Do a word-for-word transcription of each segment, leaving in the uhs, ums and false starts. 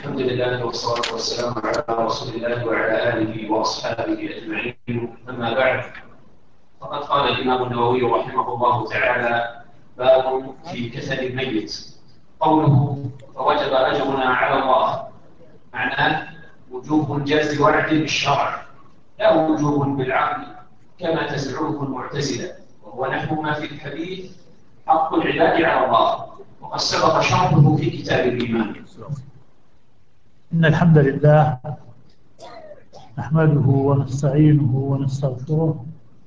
الحمد لله والصلاة والسلام على رسول الله وعلى آله وأصحابه أجمعين. أما بعد، فقد قال الإمام النووي رحمه الله تعالى: باب في كسل الميت. قوله فوجب أجرنا على الله، معناه وجوب جاز وعد بالشرع، لا وجوب بالعقل كما تزعمه المعتزلة، وهو نحو ما في الحديث: حق العباد على الله، وقد سبق شرحه في كتاب الإيمان. إن الحمد لله نحمده ونستعينه ونستغفره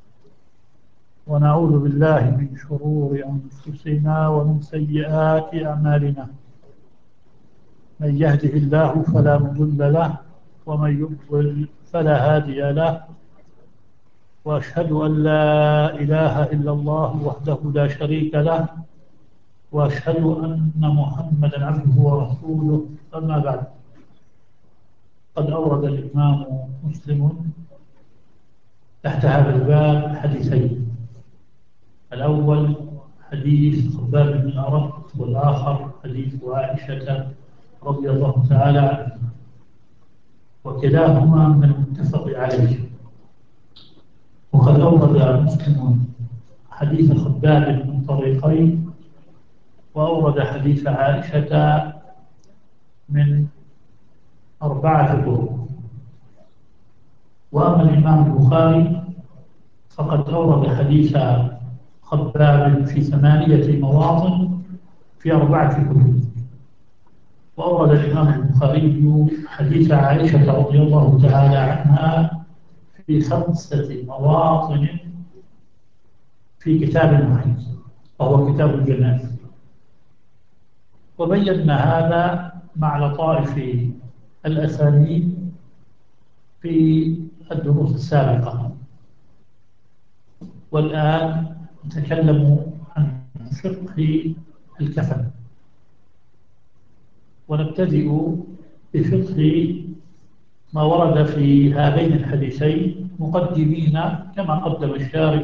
ونعوذ بالله من شرور أنفسنا ومن سيئات أعمالنا. من يهده الله فلا مضل له ومن يضلل فلا هادي له، وأشهد أن لا إله إلا الله وحده لا شريك له، وأشهد أن محمدا عبده ورسوله. أما بعد، قد أورد الإمام مسلم تحت هذا الباب حديثين: الأول حديث خباب بن الأرت، والآخر حديث عائشة رضي الله تعالى عنها، وكلاهما من المتفق عليه. وقد أورد مسلم حديث خباب من طريقين، وأورد حديث عائشة من أربعة طرق. وأما الإمام البخاري فقد أورد حديث خباب في ثمانية مواطن في أربعة كتب. وأورد الإمام البخاري حديث عائشة رضي الله تعالى عنها في خمسة مواطن في كتاب واحد، وهو كتاب الجنائز. وبينا هذا مع لطائف الأسانيد في الدروس السابقة. والآن نتكلم عن فقه الكفن، ونبتدئ بفقه ما ورد في هذين الحديثين، مقدمين كما قدم الشارح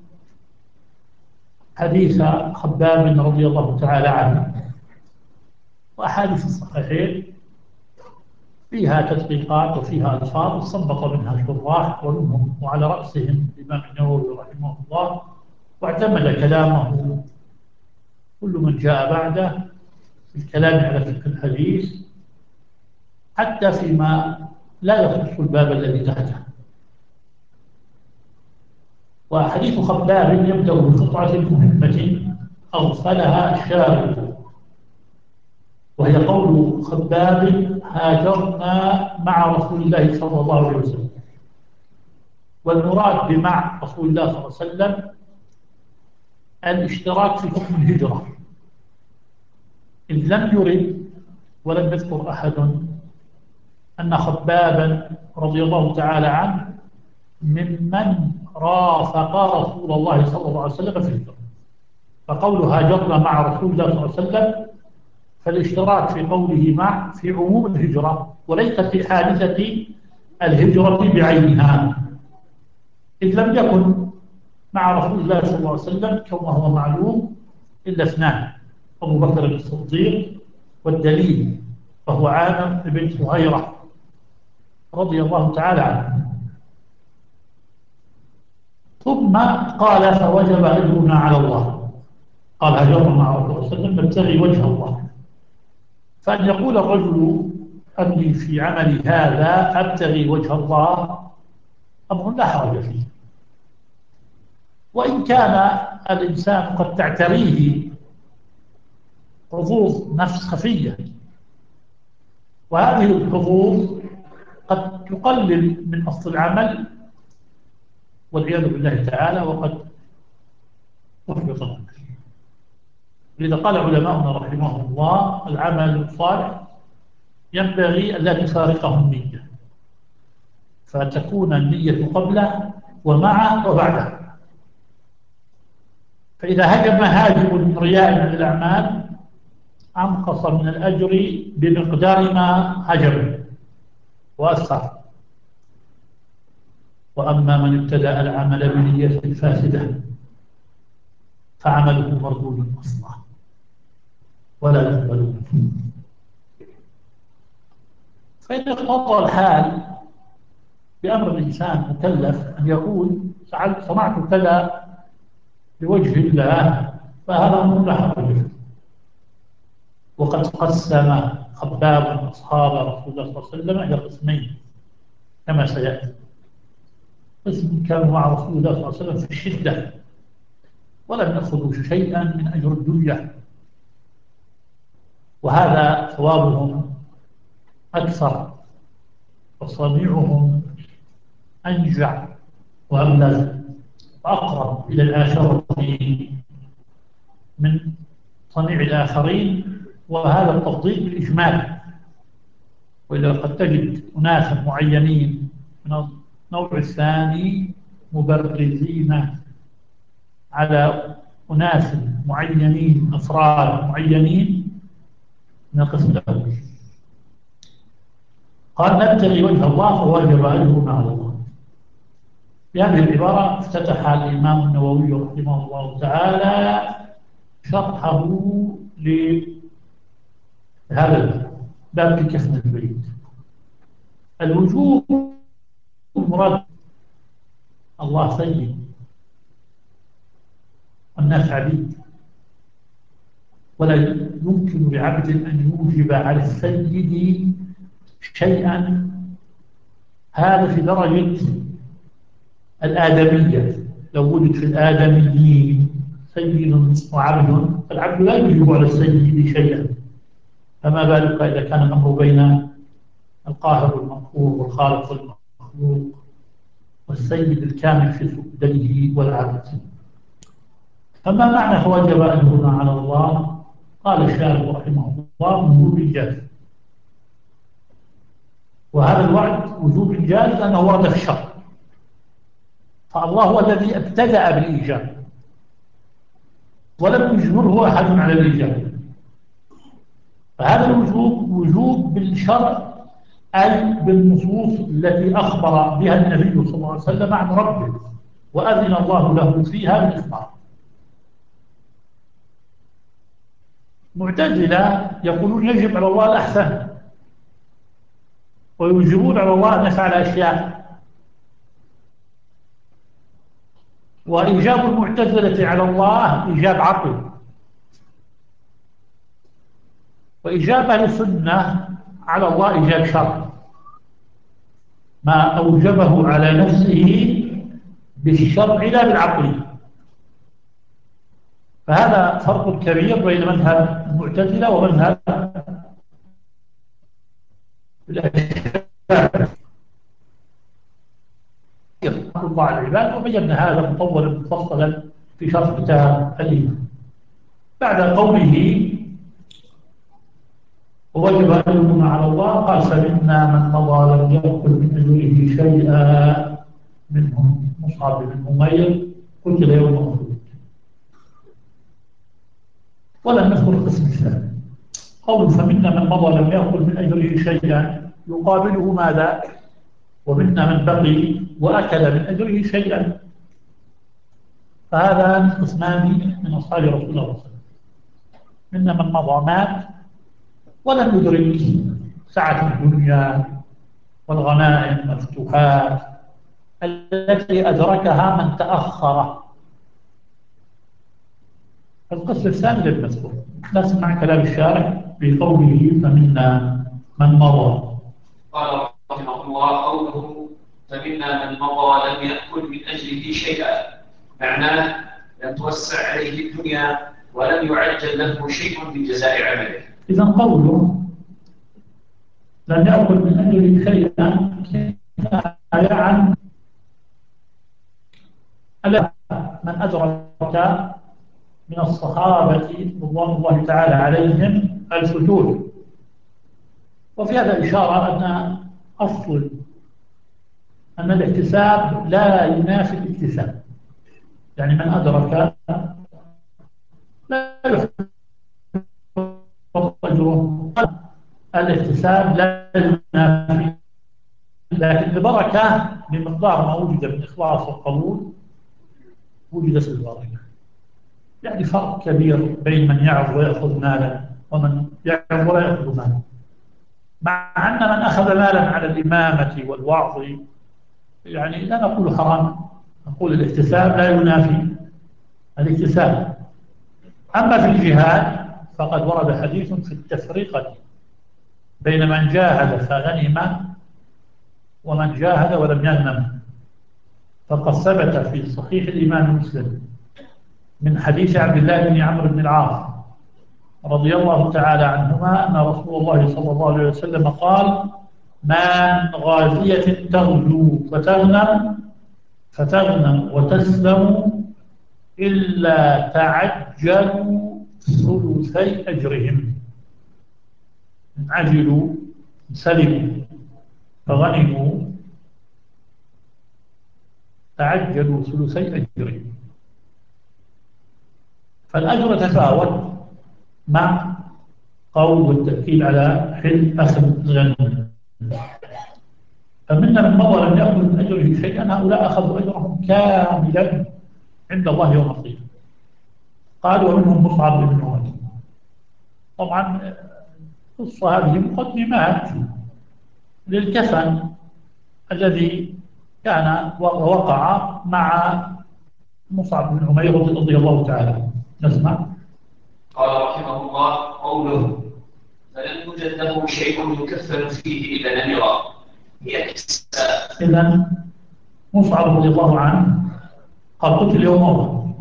حديث خباب رضي الله تعالى عنه. وأحاديث الصحيحين فيها تدقيقات وفيها ألفاظ استنبط منها شراح، ومنهم وعلى رأسهم الإمام النووي رحمه الله، واعتمد كلامه كل من جاء بعده في الكلام على فقه الحديث، حتى فيما لا يخص الباب الذي تحته. وحديث خباب يبدأ بقطعة مهمة أغفلها الشارع، وهي قول خباب: هاجرنا مع رسول الله صلى الله عليه وسلم. والمراد بمع رسول الله صلى الله عليه وسلم الاشتراك في حكم الهجرة، إذ لم يرد ولم يذكر أحد أن خبابا رضي الله تعالى عنه ممن رافق رسول الله صلى الله عليه وسلم في الهجرة. فقول هاجرنا مع رسول الله صلى الله عليه وسلم، فالاشتراك في قوله مع في عموم الهجرة، وليس في حادثة الهجرة بعينها، إذ لم يكن مع رسول الله صلى الله عليه وسلم كما هو معلوم إلا اثنان: أبو بكر الصديق، والدليل فهو عامر بن فهيرة رضي الله تعالى عنه. ثم قال: فوجب أجرنا على الله. قال: هاجرنا مع رسول الله صلى الله عليه وسلم نبتغي وجه الله. فأن يقول الرجل: أني في عملي هذا أبتغي وجه الله، أمر لا حرج فيه، وإن كان الإنسان قد تعتريه حظوظ نفس خفية، وهذه الحظوظ قد تقلل من أصل العمل والعياذ بالله تعالى، وقد تحبط منه. لذا قال علماؤنا رحمهم الله: العمل الصالح ينبغي أن لا تفارقه النية، فتكون النية قبله ومعه وبعده. فإذا هجم هاجم رياء عن الأعمال أنقص من الأجر بمقدار ما هجم وأثر. وأما من ابتدأ العمل بنية فاسدة فعمله مردود أصلا ولا يقبل منه. فإن اقتضى الحال بأمر الإنسان مكلف أن يقول فعلت صنعت كذا لوجه الله، فهذا أمر لا حرج فيه. وقد قسم خباب أصحاب رسول الله صلى الله عليه وسلم إلى قسمين كما سيأتي. قسم كانوا مع رسول الله صلى الله عليه وسلم في الشدة ولم يأخذوا شيئا من أجر الدنيا، وهذا ثوابهم أكثر وصنيعهم أنجع وأبلغ وأقرب إلى الآخرة من صنيع الآخرين، وهذا التفضيل بالإجمال. وإذا قد تجد أناسا معينين من النوع الثاني مبرزين على أناس معينين، أفراد معينين من القسم الأول. قال نبتغي وجه الله فواجب أجرنا على الله. بهذه العبارة افتتح الإمام النووي رحمه الله تعالى شرحه لهذا الباب في كفن البيت. الوجوب مراد الله سيد والناس عبيد، ولا يمكن لعبد أن يوجب على السيد شيئا، هذا في درجة الآدمية. لو وجد في الآدميين سيد وعبد، فالعبد لا يوجب على السيد شيئا، فما بالك إذا كان الأمر بين القاهر والمقهور والخالق والمخلوق والسيد الكامل في سؤدده والعبد. فما معنى فوجب أجرنا على الله؟ قال الشارع رحمه الله من وجوب الجاز، وهذا الوعد وجوب الجاز لأنه ورد في الشرع، فالله هو الذي ابتدأ بالإيجاب ولم يجبره أحد على الإيجاب. فهذا الوجوب وجوب بالشرع، أي بالنصوص التي أخبر بها النبي صلى الله عليه وسلم عن ربه وأذن الله له فيها بالإخبار. معتزلة يقولون يجب على الله الأحسن، ويوجبون على الله أن يفعل أشياء. وإيجاب المعتزلة على الله إيجاب عقل، وإيجاب أهل السنة على الله إيجاب شرع، ما أوجبه على نفسه بالشرع لا بالعقل. فهذا فرق كبير بين مذهب المعتزلة ومذهب الأشاعرة. الله على العباد، وبينا هذا مطولا مفصلا في شرح كتاب الإيمان. بعد قوله ووجب أجرنا على الله قال فمنا من مضى لم يأكل من أجره شيئا، منهم مصعب بن أمير قتل يوم أحد. ولم نذكر القسم الثاني. قول فمنا من مضى لم يأكل من أجره شيئا يقابله ماذا؟ ومنا من بقي وأكل من أجره شيئا. فهذا قسمان من أصحاب رسول الله صلى الله عليه وسلم. منا من مضى مات ولم يدرك سعة الدنيا والغنائم والفتوحات التي أدركها من تأخر. القسم الثاني للمذكور. نسمع كلام الشارع في قوله فمنا من مضى. قال رحمه الله قوله فمنا من مضى لم يأكل من أجله شيئا، معناه لم توسع عليه الدنيا ولم يعجل له شيء من جزاء عمله. إذا قوله لم يأكل من أجله شيئا يعني من أدرك من الصحابة رضوان الله تعالى عليهم الفتور. وفي هذا إشارة أن أصل أن الاحتساب لا ينافي الاكتساب، يعني من أدرك لا يحب أجره. الاحتساب لا ينافي، لكن البركة بمقدار ما وجد من إخلاص وقبول وجدت البركة. يعني فرق كبير بين من يعظ ويأخذ مالا ومن يعظ ولا يأخذ مالا. مع أن من أخذ مالا على الإمامة والوعظ يعني لا نقول حرام، نقول الاحتساب لا ينافي الاكتساب. أما في الجهاد فقد ورد حديث في التفرقة بين من جاهد فغنم ومن جاهد ولم يغنم. فقد ثبت في صحيح الإمام مسلم من حديث عبد الله بن عمرو بن العاص رضي الله تعالى عنهما أن رسول الله صلى الله عليه وسلم قال: ما من غازية تغزو فتغنم فتغنم وتسلم إلا تعجلوا ثلثي أجرهم. عجلوا، سلموا، فغنموا، تعجلوا ثلثي أجرهم. فالأجر تفاوت مع قول والتأكيد على حل أخذ الغنم. فمنا من مضى لم يأخذ من أجره شيئا، هؤلاء أخذوا أجرهم كاملا عند الله يوم القيامة. قال: ومنهم مصعب بن عمر. طبعا القصة هذه مقدمات للكفن الذي كان ووقع مع مصعب بن عمير رضي الله تعالى عنه. نسمع. قال رحمه الله: قوله: فلم يوجد له شيء يكفن فيه إلا نمرة، هي كساء. إذا مصعب رضي الله عنه قد قتل يوم أحد،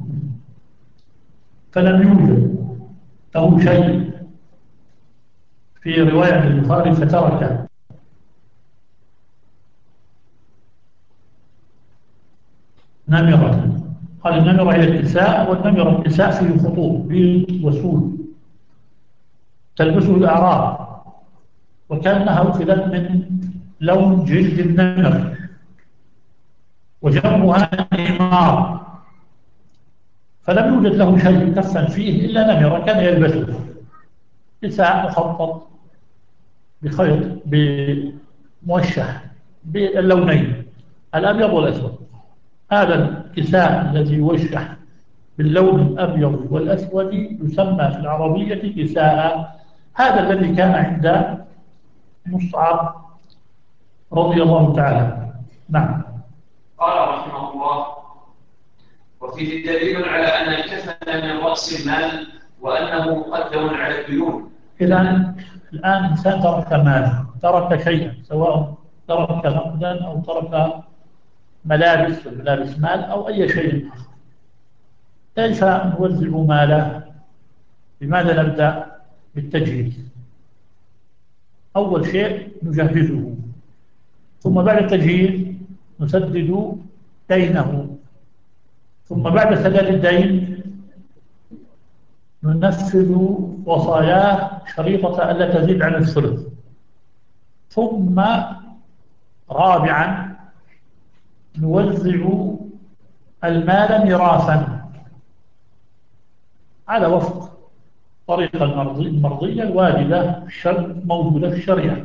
فلم يوجد له شيء. في رواية البخاري فترك نمرة. قال: النمرة هي الكساء، والنمرة الكساء فيه خطوط بيض وسود تلبسه الأعراب، وكأنها أخذت من لون جلد النمر، وجمعها نمار. فلم يوجد له شيء يكفن فيه إلا نمرة كان يلبسه، كساء مخطط بخيط بموشح باللونين الأبيض والأسود. هذا الكساء الذي يوشح باللون الأبيض والأسود يسمى في العربية كساء. هذا الذي كان عند مصعب رضي الله تعالى عنه. نعم. قال رحمه الله: وفيه دليل على أن الكفن من رأس المال وأنه مقدم على الديون. إذا الآن إنسان ترك مال، ترك شيئا، سواء ترك نقدا أو ترك ملابس، ملابس مال أو أي شيء آخر. كيف نوزع ماله؟ بماذا نبدأ؟ بالتجهيز. أول شيء نجهزه، ثم بعد التجهيز نسدد دينه، ثم بعد سداد الدين ننفذ وصاياه شريطة ألا تزيد عن الثلث، ثم رابعا نوزع المال ميراثا على وفق الطريقة المرضية الواجبة موجودة في الشريعة.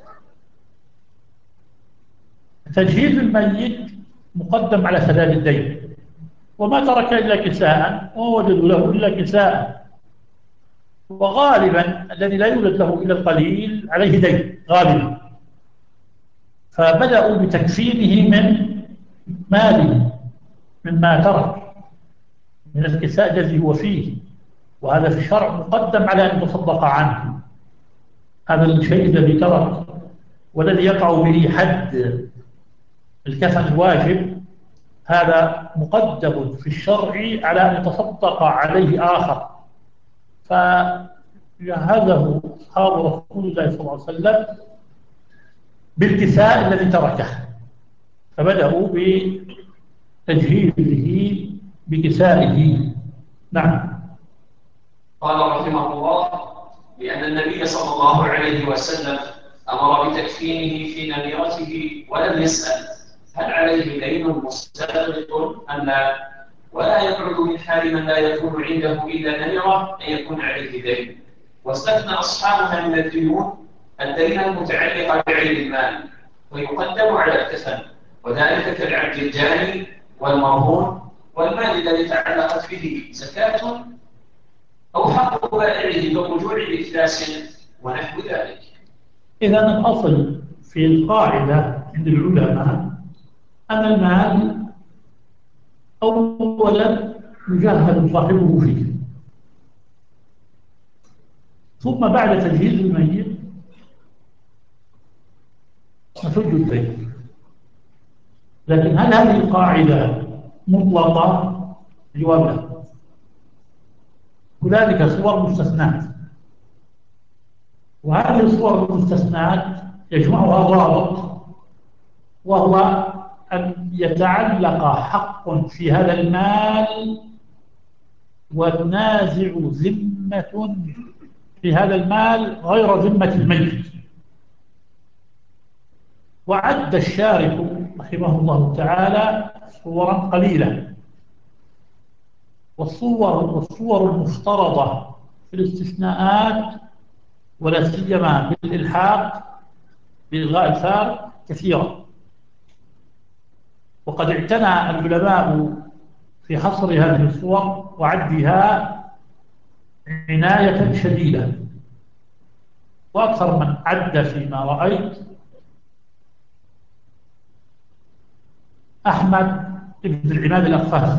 تجهيز الميت مقدم على سداد الدين، وما ترك إلا كساء ووجدوا له إلا كساء، وغالبا الذي لا يوجد له إلا القليل عليه دين غالبا، فبدأوا بتكفينه من ماله، مما ترك من الكساء الذي هو فيه، وهذا في الشرع مقدم على أن يتصدق عنه. هذا الشيء الذي ترك والذي يقع به حد الكفن الواجب، هذا مقدم في الشرع على أن يتصدق عليه آخر. فجهزه أصحاب رسول الله صلى الله عليه وسلم بالكساء الذي تركه، فبدأوا بتجهيزه بكسائه. نعم. قال رحمه الله: لأن النبي صلى الله عليه وسلم أمر بتكفينه في نميرته ولم يسأل هل عليه دين مستغرق أم لا، ولا يبعد من حال من لا يكون عنده إلا نمرة أن يكون عليه دين. واستثنى أصحابها من الديون الدين المتعلق بعين المال، ويقدم على الكفن، وذلك كالعبد الجاني والمرهون والمال الذي تعلقت به زكاة أو حق بائعه كرجوع بإفلاس ونحو ذلك. إذا الأصل في القاعدة عند العلماء أن المال أولا يجهز صاحبه فيه، ثم بعد تجهيز الميت نسد الدين. لكن هل هذه القاعدة مطلقة؟ الجواب لا. هنالك صور مستثنات، وهذه الصور المستثنات يجمعها ضابط، وهو أن يتعلق حق في هذا المال والنازع ذمة في هذا المال غير ذمة الميت. وعد الشارح رحمه الله تعالى صورا قليلة، والصور والصور المفترضة في الاستثناءات ولا سيما بالإلحاق بإلغاء الفارق كثيرة. وقد اعتنى العلماء في حصر هذه الصور وعدها عناية شديدة، وأكثر من عد فيما رأيت أحمد بن العماد الأقفاصي.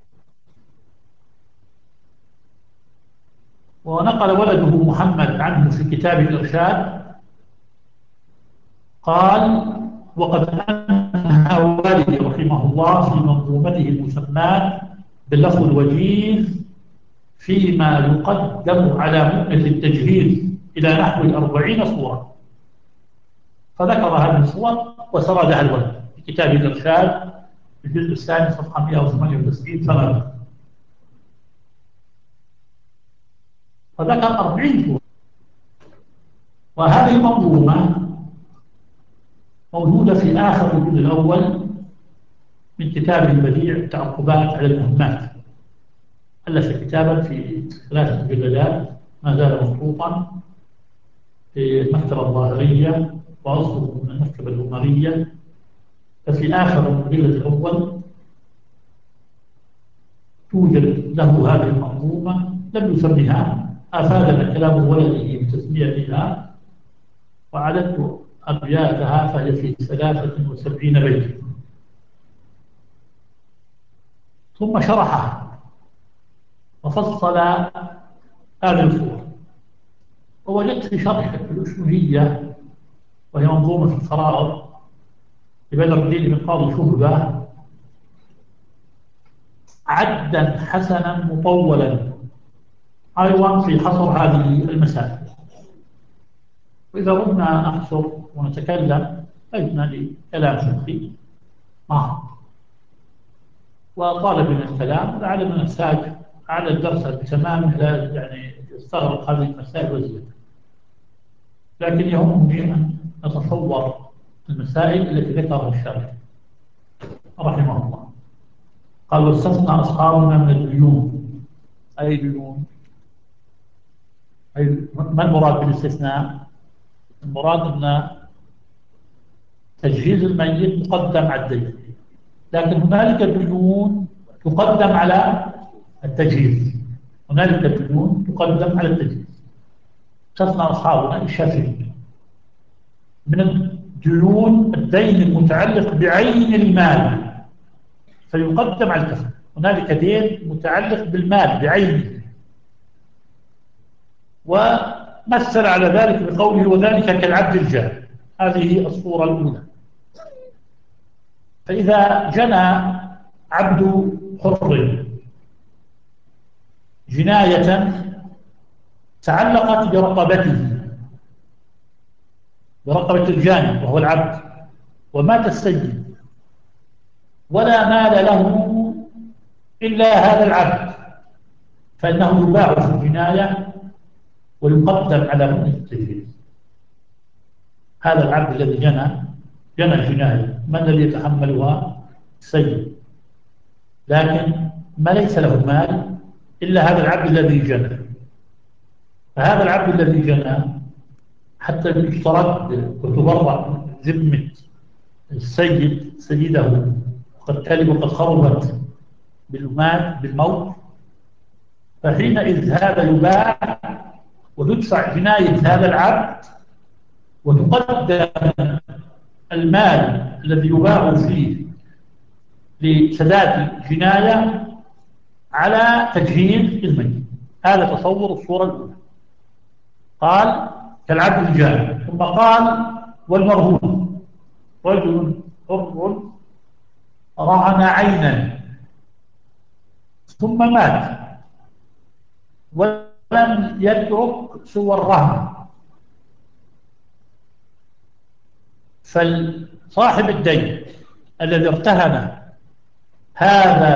ونقل ولده محمد عنه في كتاب الإرشاد، قال: وقد أنهى والدي رحمه الله في منظومته المسماة باللفظ الوجيز فيما يقدم على مؤنة التجهيز إلى نحو الأربعين صورة، فذكر هذه الصور وسردها الولد في كتاب الإرشاد في الجزء الثاني صفحة مئة وثمانية وتسعين ثمانية، فذكر أربعين صورة. وهذه المنظومة موجودة في آخر الجزء الأول من كتابه البديع التعقبات على المهمات. ألف كتابا في ثلاثة مجلدات ما زال مخطوطا في المكتبة الظاهرية وأصله من المكتبة الأموية. ففي آخر المجلد الأول توجد له هذه المنظومة، لم يسميها، أفادنا كلام ولده بتسميتها، وعددت أبياتها فهي في ثلاثة وسبعين بيتا. ثم شرحها وفصل هذه الصور. ووجدت في شرح الأشمهية، وهي منظومة الفرائض لبدر الدين بن قاضي شهبة، عدا حسنا مطولا أيضا في حصر هذه المسائل. وإذا ردنا نحصر ونتكلم أيضا لكلام فقهي معه وطالب من الكلام، ولعلنا نحتاج على الدرس بتمامه، لا يعني يستغرق هذه المسائل وزيادة. لكن يهمني أن نتصور المسائل التي ذكرها الشارع رحمه الله. قال: واستثنى أصحابنا من الديون. أي ديون؟ أي ما المراد بالاستثناء؟ المراد أن تجهيز الميت مقدم على الدين، لكن هنالك ديون تقدم على التجهيز. هنالك ديون تقدم على التجهيز. استثنى أصحابنا الشافعي من الديون الدين المتعلق بعين المال فيقدم على الكفن. هنالك دين متعلق بالمال بعينه، ومثل على ذلك بقوله: وذلك كالعبد الجاهل. هذه الصورة الأولى. فإذا جنى عبد حر جناية تعلقت برقبته، برقبة الجاني وهو العبد، ومات السيد ولا مال له إلا هذا العبد، فإنه يباع في الجناية ويقدم على مؤنة التجهيز. هذا العبد الذي جنى جنى جناية، من الذي يتحملها؟ السيد، لكن ما ليس له مال إلا هذا العبد الذي جنى. فهذا العبد الذي جنى حتى يشترط وتبرع ذمة السيد سيده قد كلب وقد خربت بالمال بالموت، فحينئذ هذا يباع وتدفع جناية هذا العبد وتقدم المال الذي يباع فيه لسداد الجناية على تجهيز الميت. هذا تصور الصورة الأولى. قال كالعبد الجاني. ثم قال والمرهون رجل حر رهن عينا ثم مات ولم يترك سوى الرهن، فصاحب الدين الذي ارتهن هذا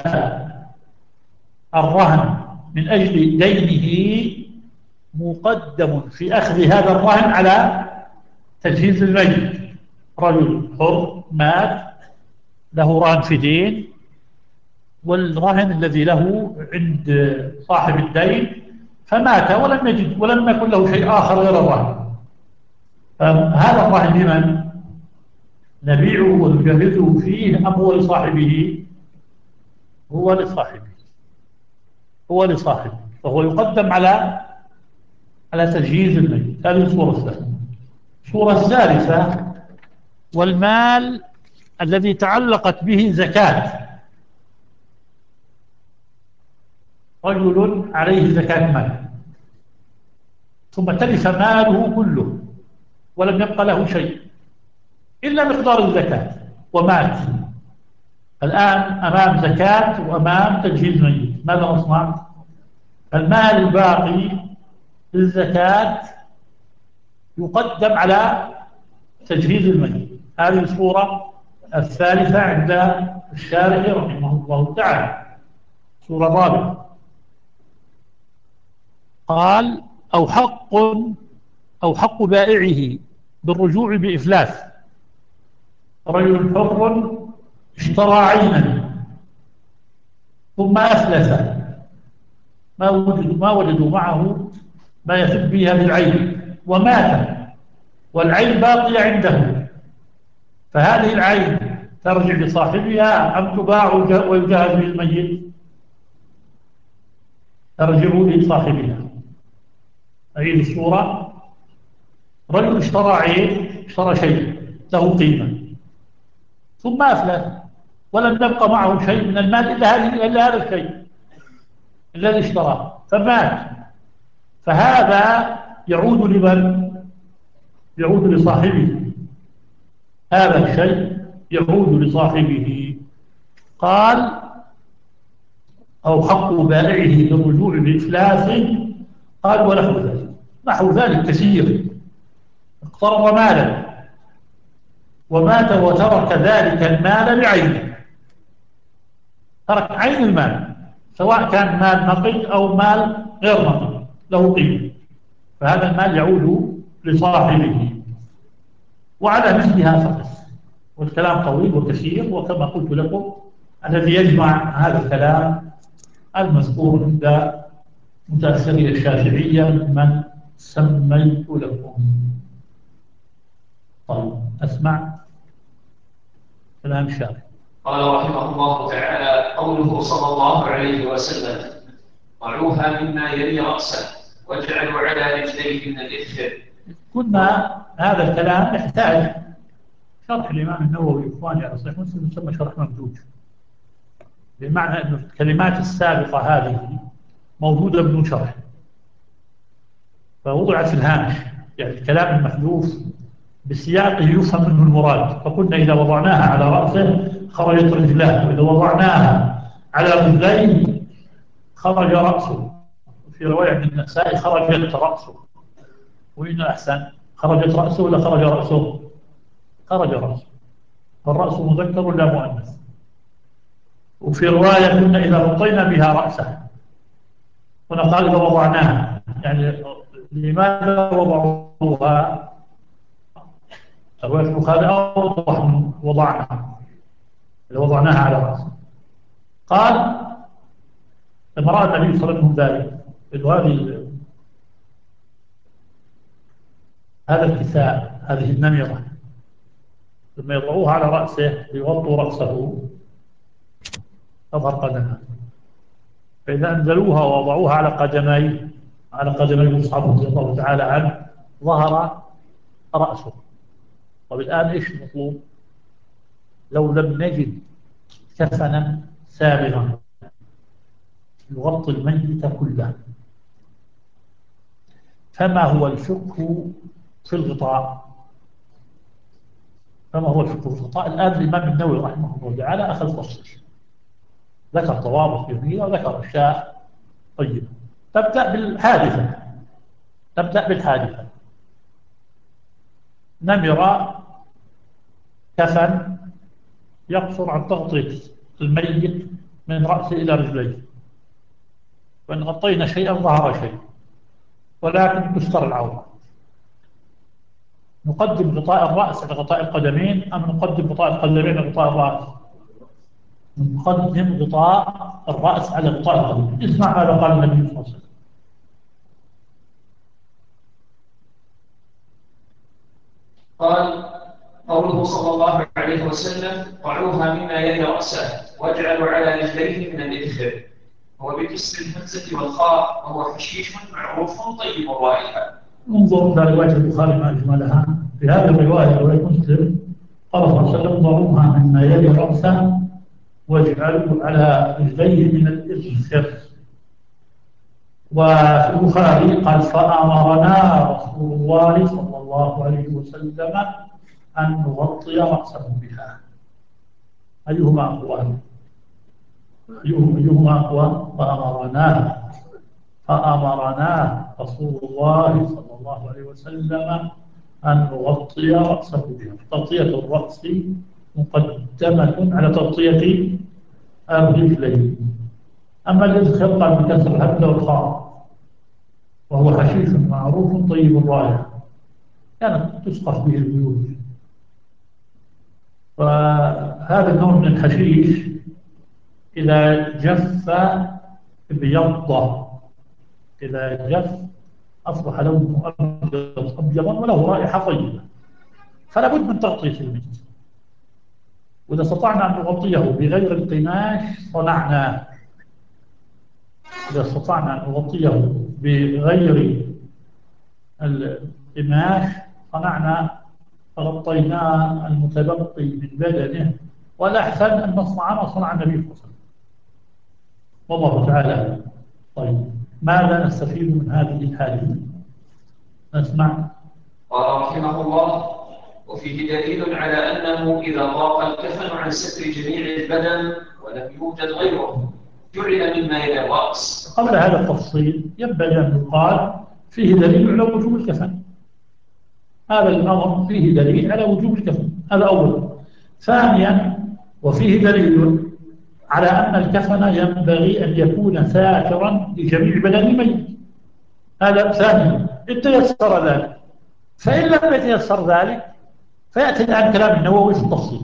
الرهن من أجل دينه مقدم في أخذ هذا الرهن على تجهيز الميت. رجل حر مات له رهن في دين، والرهن الذي له عند صاحب الدين فمات ولم يجد ولم يكن له شيء آخر غير الرهن. فهذا الرهن لمن نبيعه ونجهزه فيه أم هو لصاحبه؟ هو لصاحبه هو لصاحبه فهو يقدم على على تجهيز الميت. هذه الصورة الثانية. الصورة الثالثة والمال الذي تعلقت به زكاة. رجل عليه زكاة مال ثم تلف ماله كله ولم يبقى له شيء إلا مقدار الزكاة ومات. الآن أمام زكاة وأمام تجهيز ميت، ماذا نصنع؟ المال الباقي للزكاة يقدم على تجهيز الميت. هذه الصورة الثالثة عند الشارح رحمه الله تعالى. صورة رابعة قال أو حق أو حق بائعه بالرجوع بإفلاس. رجل حر اشترى عينا ثم أفلس، ما وجدوا ما وجدوا معه ما يفد بها بالعين ومات والعين باقية عنده، فهذه العين ترجع لصاحبها أم تباع ويجهز بالميت؟ ترجع لصاحبها. أعيد الصورة. رجل اشترى عين، اشترى شيء له قيمة ثم أفلس ولم يبقى معه شيء من المال إلا هذه إلا هذا الشيء الذي اشتراه فمات، فهذا يعود لمن؟ يعود لصاحبه. هذا الشيء يعود لصاحبه. قال أو حق بائعه بالرجوع بإفلاس. قال ونحو ذلك. نحو ذلك كثير. اقترض مالا ومات وترك ذلك المال بعينه، ترك عين المال سواء كان مال نقد أو مال غير نقد له قيمة، فهذا المال يعود لصاحبه. وعلى مثلها فقس. والكلام طويل وكثير، وكما قلت لكم الذي يجمع هذا الكلام المذكور عند متأخري الشافعية من سميت لكم. طيب أسمع كلام الشافعي. قال رحمه الله تعالى: قوله صلى الله عليه وسلم: ضعوها مما يلي رأسه واجعلوا على رجليه من الإثر. كنا هذا الكلام يحتاج شرح الإمام النووي إخواني على صحيح مسلم، يسمى شرح ممدود، بمعنى أن الكلمات السابقة هذه موجودة بدون شرح فوضعت في الهامش، يعني الكلام المحذوف بسياقه يفهم منه المراد. فقلنا إذا وضعناها على رأسه خرجت رجلاه، وإذا وضعناها على رجليه خرج رأسه. في رواية من النساء خرجت رأسه، وإن أحسن خرجت رأسه ولا خرج رأسه؟ خرج رأسه، فالرأس مذكر ولا مؤنث؟ وفي رواية كنا إذا غطينا بها رأسه، هنا قال إذا وضعناها، يعني لماذا وضعوها؟ رواية البخاري أوضح من وضعناها، إذا وضعناها على رأسه. قال لما رأى النبي صلى الله عليه وسلم ذلك، هذه هذا الكساء هذه النمرة لما يضعوها على رأسه يغطوا رأسه تظهر قدمه، فإذا أنزلوها ووضعوها على قدميه على قدمي مصعب رضي الله تعالى عنه ظهر رأسه. طب الآن إيش المطلوب؟ لو لم نجد كفنا سابغا يغطي الميت كله، فما هو الفقه في الغطاء؟ فما هو الفقه في الغطاء؟ الآن الإمام النووي رحمه الله تعالى أخذ تفصيل، ذكر ضوابط جميلة وذكر أشياء طيبة. تبدأ بالحادثة، تبدأ بالحادثة. نمر كفن يقصر عن تغطية الميت من رأسه إلى رجليه، وإن غطينا شيئا ظهر شيء، ولكن تستر العورة. نقدم غطاء الرأس على غطاء القدمين أم نقدم غطاء القدمين على غطاء الرأس؟ نقدم غطاء الرأس على غطاء القدمين. اسمع ماذا قال النبي صلى الله عليه وسلم. قال قوله صلى الله عليه وسلم: ضعوها مما يلي رأسه واجعلوا على رجليه من الإذخر. هو بكسر الهمزة والخاء، وهو حشيش معروف طيب الرائحة. انظر إلى رواية البخاري ما أجملها. في هذه الرواية رواية مسلم قال صلى الله عليه وسلم: ضعوها مما يلي رأسه واجعلوا على رجليه من الإذخر. وفي البخاري قال: فأمرنا رسول الله صلى الله عليه وسلم أن نغطي رأسه بها. أيهما أقوى؟ أيهما أقوى؟ فأمرنا فأمرنا رسول الله صلى الله عليه وسلم أن نغطي رأسه بها. تغطية الرأس مقدمة على تغطية الرجلين. أما الإذخر قال بكسر الهمزة والخاء، وهو حشيش معروف طيب الرائحة، كانت تسقط به البيوت. فهذا النوع من الحشيش إذا جف ابيض، إذا جف أصبح لونه أبيض أبيضا وله رائحة طيبة، فلا بد من تغطية الميت. وإذا استطعنا أن نغطيه بغير القماش صنعنا. إذا استطعنا أن نغطيه بغير القماش صنعنا، فغطيناه المتبقي من بدنه. والأحسن أن نصنع ما صنع النبي صلى الله عليه وسلم والله تعالى. طيب، ماذا نستفيد من هذه الحادثة؟ نسمع. قال رحمه الله: وفيه دليل على أنه إذا ضاق الكفن عن ستر جميع البدن ولم يوجد غيره جعل مما يلي الرأس. قبل هذا التفصيل ينبغي أن يقال فيه دليل على وجوب الكفن. هذا الأمر فيه دليل على وجوب الكفن، هذا أولا. ثانيا، وفيه دليل على أن الكفن ينبغي أن يكون ساترا لجميع بدن الميت، هذا ثانيا إن تيسر ذلك. فإن لم يتيسر ذلك فيأتي الآن كلام النووي في التفصيل.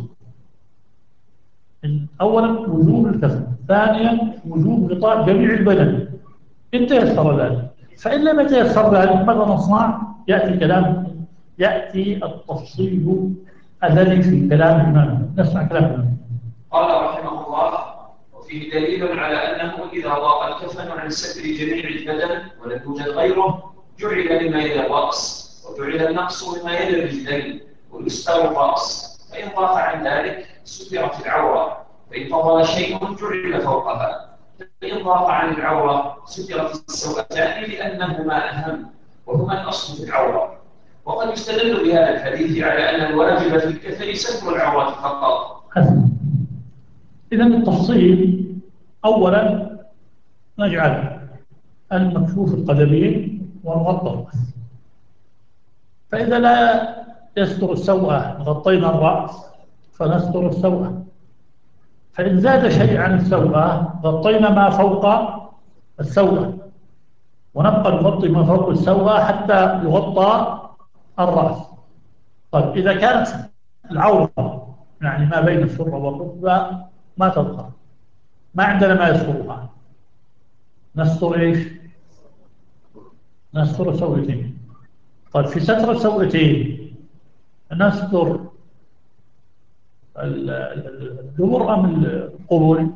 أولا وجوب الكفن، ثانيا وجوب غطاء جميع البدن إن تيسر ذلك. فإن لم يتيسر ذلك ماذا نصنع؟ يأتي كلام يأتي التفصيل الذي في كلام الإمام. نسمع كلام الإمام. قال رحمه الله: وفيه دليل على أنه إذا ضاق الكفن عن ستر جميع البدن ولم يوجد غيره جعل مما يلي الرأس، وجعل النقص مما يلي الرجلين، ويستر الرأس. فإن ضاق عن ذلك سترت العورة، فإن فضل شيء جعل فوقها. فإن ضاق عن العورة سترت السوءتان لأنهما أهم وهما الأصل في العورة. وقد يستدل بهذا الحديث على أن الواجب في الكفن ستر العورات فقط. إذا التفصيل: أولا نجعل المكشوف القدمين ونغطى الرأس، فإذا لا يستر السوءة غطينا الرأس فنستر السوءة. فإن زاد شيء عن السوءة غطينا ما فوق السوءة، ونبقى نغطي ما فوق السوءة حتى يغطى الرأس. طيب، إذا كانت العورة يعني ما بين السرة والركبة ما تظهر، ما عندنا ما يسترها، نستر إيش؟ نستر سوءتين. طيب، في ستر السوءتين نستر الدبر أم القبول؟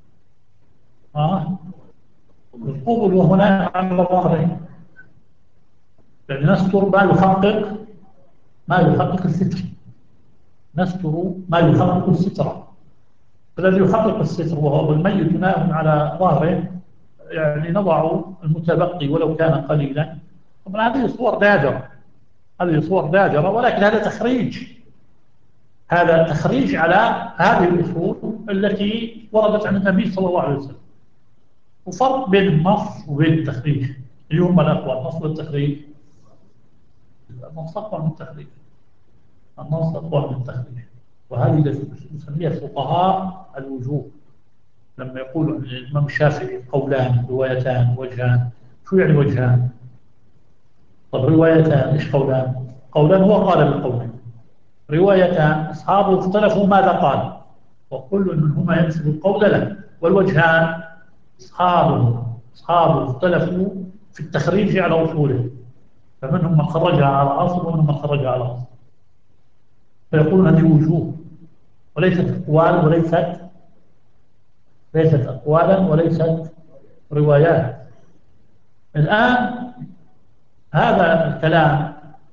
آه القبول، وهنا على الظهرين، يعني نستر ما يحقق ما يحقق الستر، نستر ما يحقق الستر. الذي يحقق الستر وهو الميت نائم على ظهره، يعني نضع المتبقي ولو كان قليلا. طبعا هذه صور داجرة، هذه صور داجرة، ولكن هذا تخريج، هذا تخريج على هذه الأصول التي وردت عن النبي صلى الله عليه وسلم. وفرق بين النص وبين التخريج، اليوم الأقوى النص والتخريج. النص أقوى من التخريج، النص أقوى من التخريج. وهذه نسميها فقهاء الوجوه، لما يقول الإمام الشافعي قولان روايتان وجهان. شو يعني وجهان؟ طب روايتان إيش قولان؟ قولان هو قال بالقولين، روايتان أصحابه اختلفوا ماذا قال، وكل منهما ينسب القول له. والوجهان أصحابه أصحابه اختلفوا في التخريج على أصوله، فمنهم من خرجها على أصل ومنهم من خرجها على أصل. فيقولون هذه وجوه وليست أقوال، وليست ليست أقوالا وليست روايات. الآن هذا الكلام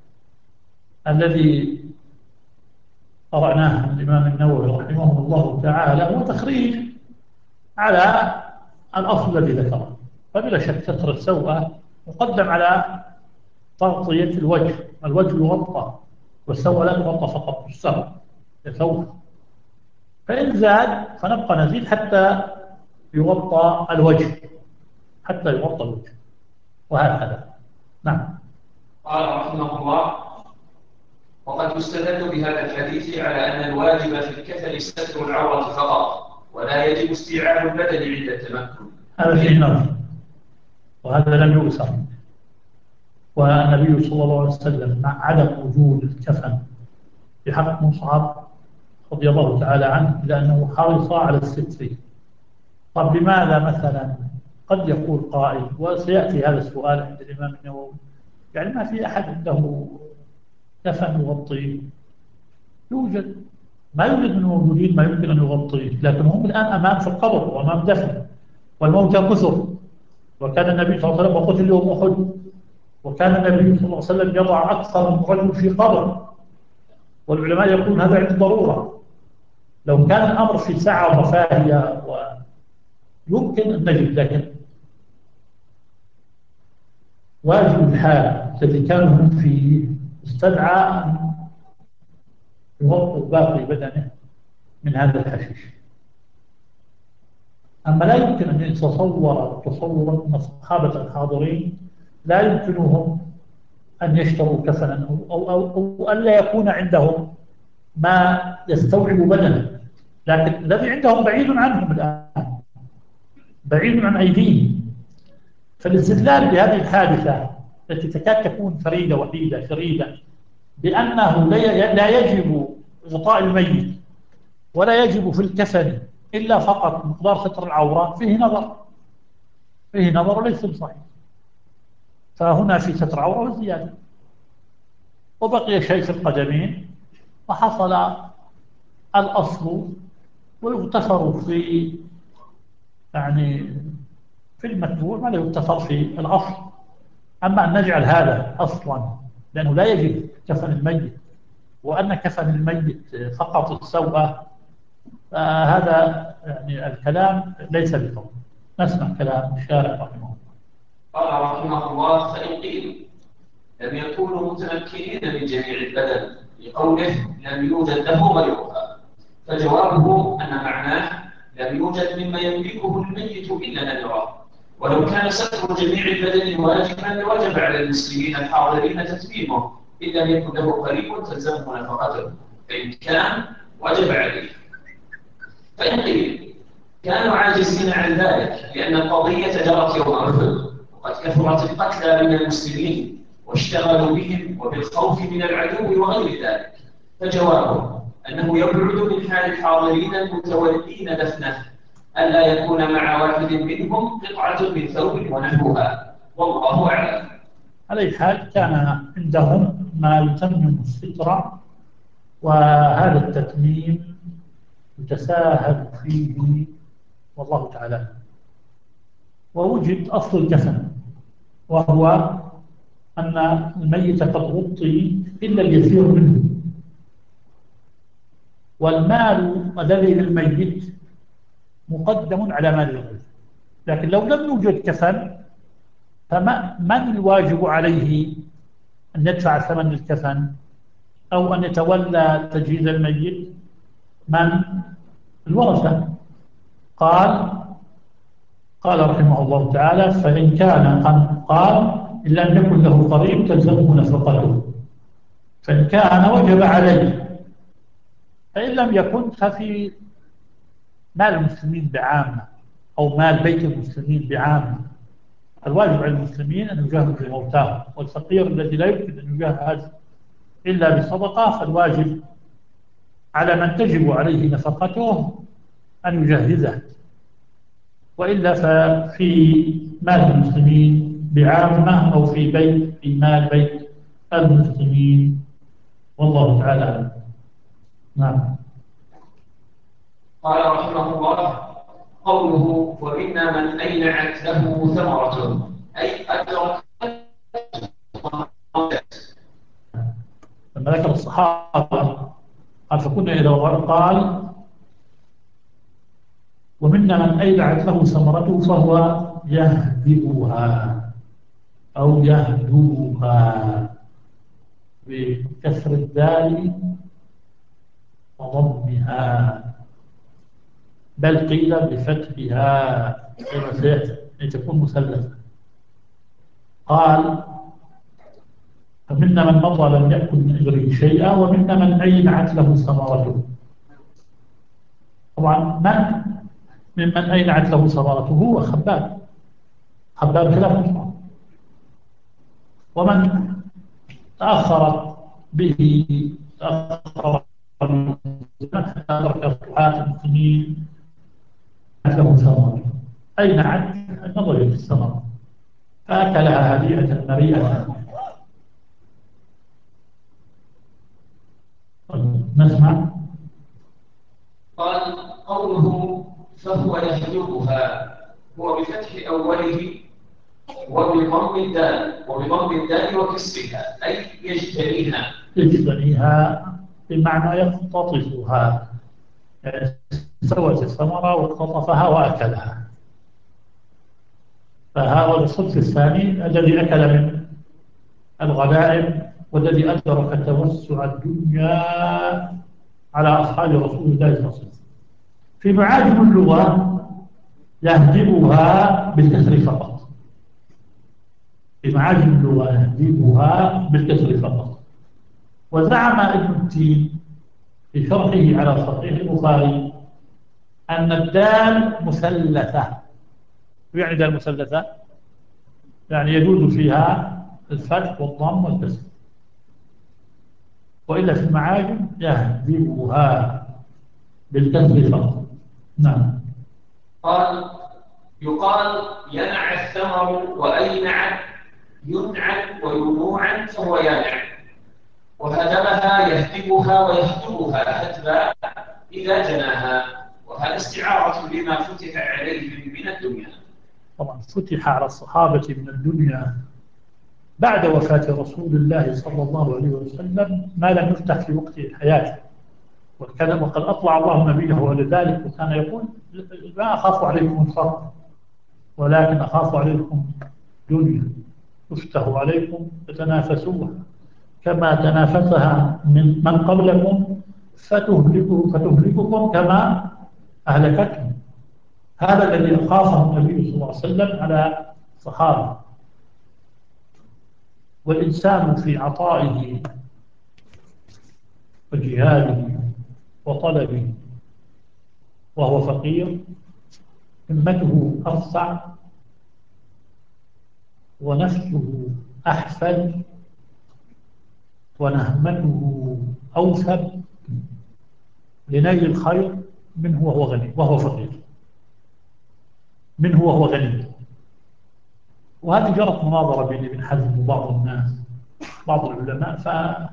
الذي قرأناه من الإمام النووي رحمه الله تعالى هو تخريج على الأصل الذي ذكره. فبلا شك ستر السوءة مقدم على تغطية الوجه. الوجه يغطى والسوءة لا تغطى فقط بالسر يسوء. فإن زاد فنبقى نزيد حتى يغطى الوجه، حتى يغطى الوجه، وهكذا. نعم. قال رحمه الله: وقد يستدل بهذا الحديث على أن الواجب في الكفن ستر العورة فقط، ولا يجب استيعاب البدن عند التمكن. هذا فيه نظر، وهذا لم يؤثر. والنبي صلى الله عليه وسلم مع عدم وجود الكفن بحق مصعب رضي الله تعالى عنه لأنه حرص على الستر. طب لماذا مثلا؟ قد يقول قائل، وسيأتي هذا السؤال عند الإمام النووي، يعني ما في أحد عنده كفن يغطيه؟ يوجد، ما يوجد من الموجودين ما يمكن أن يغطيه، لكن هم الآن أمام في القبر وأمام دفن، والموتى كثر. وكان النبي صلى الله عليه وسلم وقتل يوم أحد، وكان النبي صلى الله عليه وسلم يضع أكثر من رجل في قبر، والعلماء يقولون هذا عند ضرورة. لو كان الأمر في سعة ورفاهية ويمكن أن نجد، لكن واجب الحال الذي كانوا هم فيه استدعى أن يغطوا باقي بدنه من هذا الحشيش. أما لا يمكن أن يتصور تصورا أن الصحابة الحاضرين لا يمكنهم أن يشتروا كفنا أو, أو, أو, أو أن لا يكون عندهم ما يستوعب بدنا، لكن الذي عندهم بعيد عنهم الآن، بعيد عن أيديهم. فالاستدلال بهذه الحادثة التي تكاد تكون فريدة وحيدة فريدة بأنه لا يجب غطاء الميت ولا يجب في الكفن إلا فقط مقدار ستر العورة، فيه نظر، فيه نظر وليس بصحيح. فهنا في ستر عورة وزيادة، وبقي شيء في القدمين، وحصل الأصل ويغتفر في يعني في المتبوع ما لا يغتفر في الأصل. أما أن نجعل هذا أصلا لأنه لا يجب كفن الميت، وأن كفن الميت فقط السوءة، فهذا يعني الكلام ليس بقول. نسمع كلام الشارع رحمه الله. قال رحمه الله: فإن قيل لم يكونوا متمكنين من جميع البدن لقوله لم يوجد له غيرها، فجوابه أن معناه لم يوجد مما يملكه الميت إلا نذره، ولو كان ستر جميع البدن واجبا لوجب على المسلمين الحاضرين تتميمه إن لم يكن له قريب تلزمه نفقته، فإن كان وجب عليه. فإن قيل كانوا عاجزين عن ذلك لأن القضية جرت يوم أحد، وقد كثرت القتلى من المسلمين واشتغلوا بهم وبالخوف من العدو وغير ذلك، فجوابه أنه يبعد من حال الحاضرين المتولين دفنه ألا يكون مع واحد منهم قطعة من ثوب ونحوها، والله أعلم. على أي حال كان عندهم ما يتمم الستر، وهذا التتميم يتساهل فيه والله تعالى. ووجد أصل الكفن وهو أن الميت قد غطي إلا اليسير منه، والمال الذي للميت مقدم على مال الغير. لكن لو لم يوجد كفن، فمن الواجب عليه أن يدفع ثمن الكفن أو أن يتولى تجهيز الميت؟ من؟ الورثة. قال قال رحمه الله تعالى: فإن كان قال إن لم يكن له قريب تلزمه نفقته، فإن كان وجب عليه، فإن لم يكن ففي مال المسلمين بعامة أو مال بيت المسلمين بعامة. الواجب على المسلمين أن يجاهدوا موتاهم، والفقير الذي لا يمكن أن يجهز إلا بصدقة فالواجب على من تجب عليه نفقته أن يجهزه، وإلا ففي مال المسلمين بعامة أو في بيت في مال بيت المسلمين، والله تعالى أعلم. نعم. قال رحمه الله: قوله وإن من أينعت له ثمرة، أي أدرك. لما ذكر الصحابة قال: فكنا إذا قال ومنا من أينعت له ثمرته فهو يهدئها أو يهدوها بكسر الدال وضمها، بل قيل بفتحها كما سيأتي لتكون مثلثة. قال: فمنا من مضى لم يأكل من إبره شيئا، ومنا من أينعت له ثمرته. طبعا من ممن أينعت له ثمرته هو خباب، خباب خلاف مصعب. ومن تأخرت به تأخر ترك الصلاة المسلمين له ثمرة، أينعت النظر في الثمرة فأكلها هديئة مريئة. نسمع. قال: قوله فهو يهدوها هو بفتح أوله وبضم الدال وبضم الدال وكسرها، أي يجتنيها. يجتنيها بمعنى يختطفها، يعني سوت الثمرة واختطفها وأكلها. فهذا الصنف الثاني الذي أكل من الغنائم والذي أدرك توسع الدنيا على أصحاب رسول الله صلى الله عليه وسلم. في معاجم اللغة يهدبها بالكسر فقط، في معاجم اللغة يهدبها بالكسر فقط. وزعم ابن التين في شرحه على صحيح البخاري أن الدال مثلثة. يعني دال مثلثة يعني يجوز فيها الفتح والضم والكسر، وإلا في المعاجم يهدبها بالكسر فقط. نعم. قال: يقال ينع الثمر وأينع، ينعا وينوعا فهو يانع، وهدمها يهدمها ويهدمها هدما إذا جناها، وهذا استعارة لما فتح عليه من الدنيا. طبعا فتح على الصحابة من الدنيا بعد وفاة رسول الله صلى الله عليه وسلم ما لم يفتح في وقت حياته، وكان وقد أطلع الله نبيه على ذلك، وكان يقول: لا أخاف عليكم الفقر ولكن أخاف عليكم دنيا تفتح عليكم فتنافسوها كما تنافسها من من قبلكم فتهلكه فتهلككم كما أهلكتهم. هذا الذي أخافه النبي صلى الله عليه وسلم على الصحابة. والإنسان في عطائه وجهاده وطلبه وهو فقير همته أرفع ونفسه أحفل ونهمته أوثب لنيل الخير منه وهو غني وهو فقير، منه وهو غني. وهذه جرت مناظرة بين ابن حزم وبعض الناس، بعض العلماء، فقال: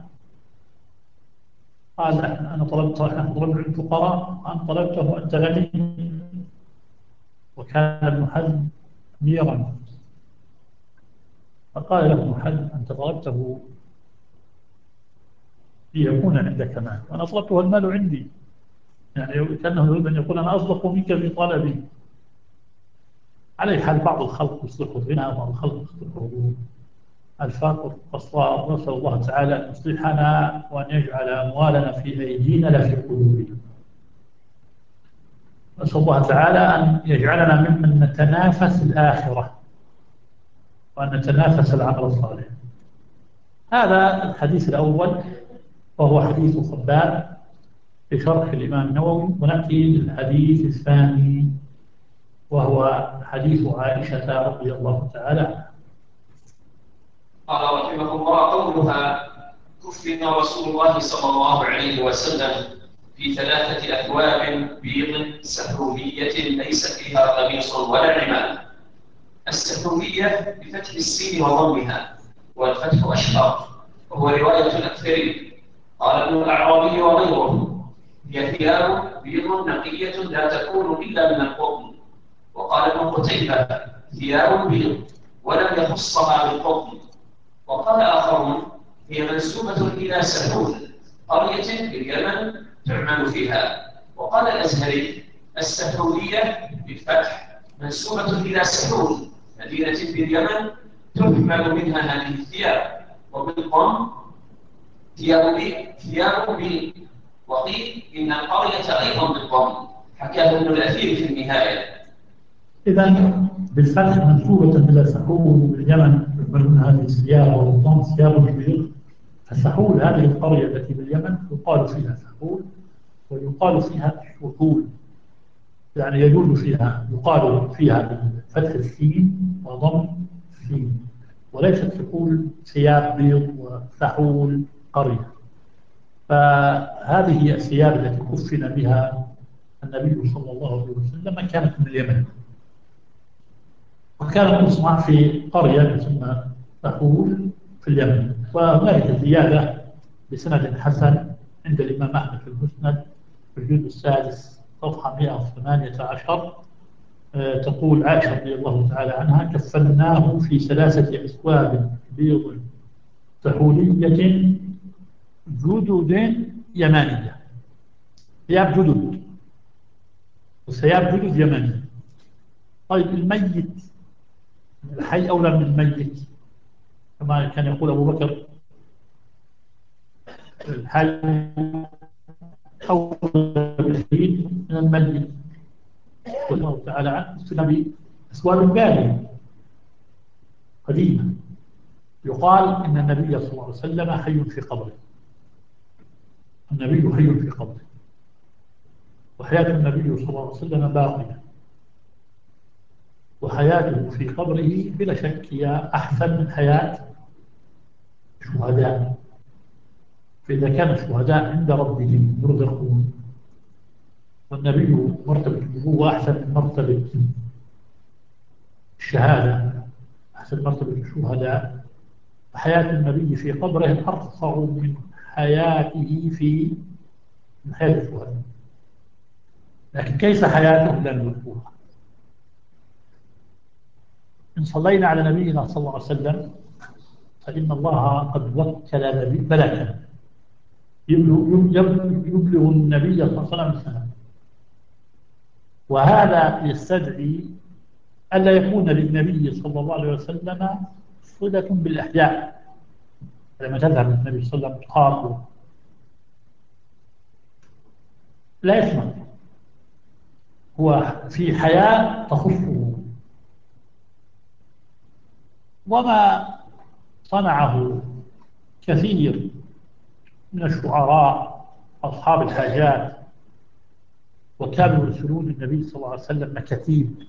أنا طلبت أنا طلبت الفقراء، أنا طلبته وأنت غني. وكان ابن حزم أميرا فقال له ابن حزم: أنت طلبته ليكون عندك مال وأنا طلبته المال عندي، يعني كأنه يريد أن يقول أنا أصدق منك في طلبي. على أي حال بعض الخلق يصلح الغنى وبعض الخلق يصلح الفقر، والصواب نسأل الله تعالى أن يصلحنا وأن يجعل أموالنا في أيدينا لا في قلوبنا. نسأل الله تعالى أن يجعلنا ممن نتنافس الآخرة وأن نتنافس العمل الصالح. هذا الحديث الأول وهو حديث خباب في شرح الإمام النووي. ونأتي للحديث الثاني وهو حديث عائشة رضي الله تعالى عنها. قال رحمه الله: قولها كفن رسول الله صلى الله عليه وسلم في ثلاثة أثواب بيض سحورية ليس فيها قميص ولا عمامة. السحورية بفتح السين وضمها، والفتح أشهر وهو رواية الأكثرين. قال ابن الأعرابي وغيره: هي ثياب بيض نقية لا تكون إلا من القطن. وقال ابن قتيبة: ثياب بيض، ولم يخصها بالقطن. وقال آخرون: هي منسوبة إلى سحول، قرية باليمن تعمل فيها. وقال الأزهري: السحولية بالفتح منسوبة إلى سحول، مدينة باليمن تحمل منها هذه الثياب. وبالضم ثياب بي ثياب بي وقيل إن القرية أيضا بالضم، حكاه ابن الأثير في النهاية. إذا بالفتح منسوبة إلى سحول باليمن يقبلون هذه السيارة، والضم سيارة البيض. فسحول هذه القرية التي باليمن يقال فيها سحول ويقال فيها شحول، يعني يجوز فيها يقال فيها بفتح السين وضم السين، وليست سحول ثياب بيض وسحول قرية. فهذه هي الثياب التي كفن بها النبي صلى الله عليه وسلم، كانت من اليمن، وكانت تصنع في قرية تسمى سحول في اليمن. وهنالك زيادة بسند حسن عند الإمام أحمد في المسند في الجزء السادس صفحة مئة وثمانية عشر. آه، تقول عائشة رضي الله تعالى عنها: كفناه في ثلاثة أثواب بيض سحولية جدد يمانية. ثياب جدد وثياب جدد يمانية. طيب الميت الحي أولى من الميت، كما كان يقول أبو بكر: الحي أولى بالشهيد من الميت. والله تعالى عنه في أسواب بالية قديمة. يقال إن النبي صلى الله عليه وسلم حي في قبره، النبي حي في قبره، وحياة النبي صلى الله عليه وسلم باقية، وحياته في قبره بلا شك هي أحسن من حياة الشهداء. فإذا كان الشهداء عند ربهم يرزقون، والنبي مرتبة النبوة أحسن من مرتبة الشهادة، أحسن مرتبة الشهداء. حياة النبي في قبره أرفع من حياته في من حياة الشهداء. لكن كيف حياته لا ندركها. إن صلينا على نبينا صلى الله عليه وسلم فإن الله قد وكل ملكا يبلغ النبي صلى الله عليه وسلم، وهذا يستدعي ألا يكون للنبي صلى الله عليه وسلم صلة بالأحياء. لما تذهب النبي صلى الله عليه وسلم تخاطب لا يسمع، هو في حياة تخصه. وما صنعه كثير من الشعراء أصحاب الحاجات، وكانوا يرسلون النبي صلى الله عليه وسلم مكاتيب،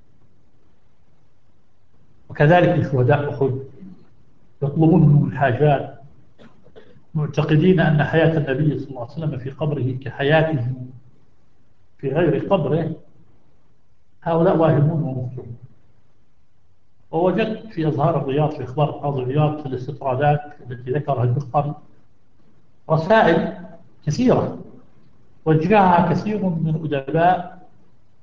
وكذلك شهداء أحد يطلبون منهم الحاجات معتقدين أن حياة النبي صلى الله عليه وسلم في قبره كحياته في غير قبره. هؤلاء واهمون ومفتون. ووجدت في أزهار الرياض في إخبار قاضي الرياض في الاستطرادات التي ذكرها المخطر رسائل كثيرة وجهها كثير من الأدباء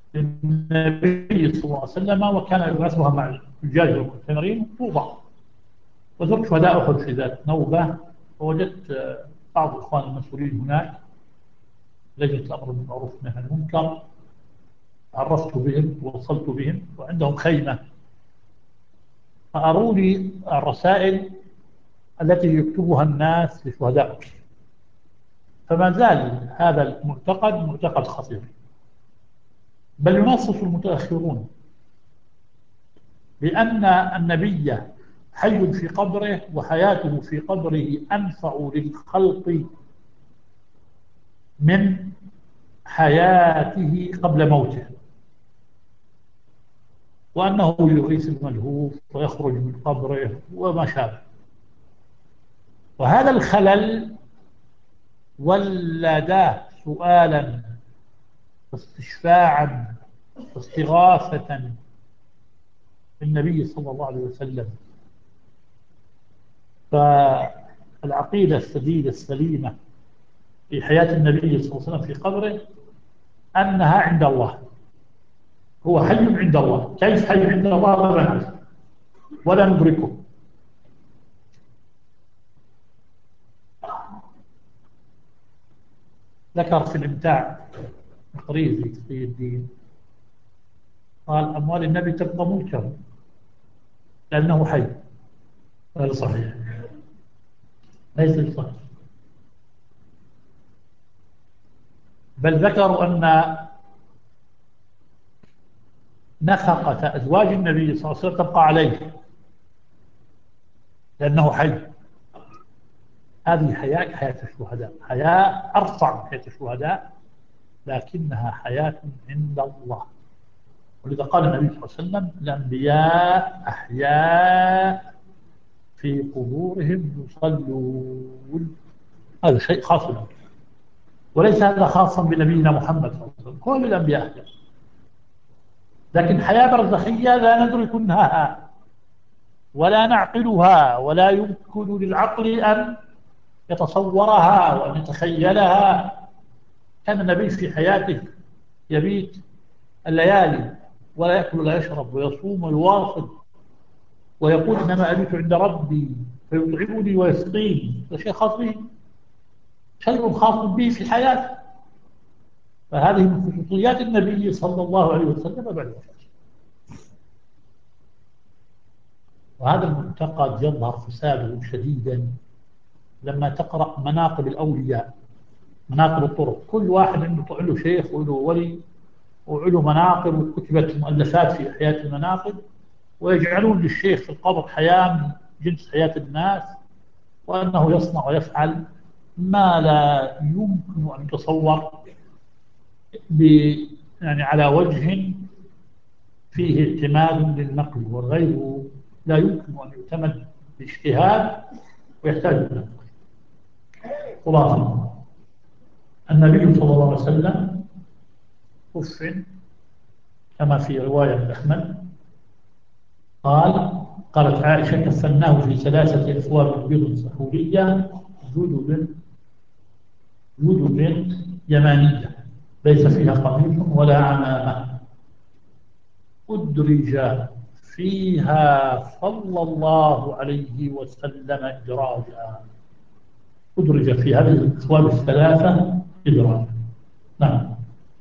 للنبي صلى الله عليه وسلم، وكان يبعثها مع الحجاج والمعتمرين توضع وزرت شهداء أحد في ذات نوبة، ووجدت بعض الإخوان المسؤولين هناك، لجنة الأمر بالمعروف والنهي عن المنكر، عرفت بهم ووصلت بهم، وعندهم خيمة، فأروني الرسائل التي يكتبها الناس لشهداء. فما زال هذا المعتقد معتقد خطير، بل ينصص المتأخرون بأن النبي حي في قبره، وحياته في قبره أنفع للخلق من حياته قبل موته، وأنه يغيث الملهوف ويخرج من قبره وما شابه. وهذا الخلل ولد سؤالا واستشفاعا واستغاثة بالنبي صلى الله عليه وسلم. فالعقيدة السديدة السليمة في حياة النبي صلى الله عليه وسلم في قبره أنها عند الله، هو حي عند الله. كيف حي عند الله؟ لا نعرف ولا ندركه. ذكر في الإمتاع القريزي في الدين، قال أموال النبي تبقى ملكه لأنه حي. هذا صحيح؟ ليس صحيح. بل ذكروا أن نفقة أزواج النبي صلى الله عليه وسلم تبقى عليه لأنه حي. هذه حياة حياة الشهداء، حياة أرفع من حياة الشهداء، لكنها حياة عند الله. ولذا قال النبي صلى الله عليه وسلم: الأنبياء أحياء في قبورهم يصلون. هذا شيء خاص به، وليس هذا خاصا بنبينا محمد صلى الله عليه وسلم، كل الأنبياء أحياء. لكن حياة برزخية لا ندرك منها ولا نعقلها، ولا يمكن للعقل أن يتصورها وأن يتخيلها. كان النبي في حياته يبيت الليالي ولا يأكل ولا يشرب ويصوم ويواصل، ويقول: إنما أبيت عند ربي فيطعمني ويسقيني. هذا شيء خاص به، شيء خاص به في حياته. فهذه من خصوصيات النبي صلى الله عليه وسلم بعد وفاته. وهذا المعتقد يظهر فساده شديدا لما تقرأ مناقب الأولياء، مناقب الطرق. كل واحد عنده له شيخ وله ولي وله مناقب، وكتبت مؤلفات في حياة المناقب، ويجعلون للشيخ في القبر حياة من جنس حياة الناس، وأنه يصنع ويفعل ما لا يمكن أن يتصور يعني على وجه فيه اعتماد للنقل، والغيب لا يمكن أن يعتمد باجتهاد ويحتاج إلى النقل. خلاصة: النبي صلى الله عليه وسلم كفن كما في رواية من أحمد، قال قالت عائشة: كفناه في ثلاثة أثواب بيض سحورية جدد جدد يمانية ليس فيها قميص ولا عمامة، أدرج فيها صلى الله عليه وسلم إدراجا. أدرج في هذه الأثواب الثلاثة إدراجا. نعم.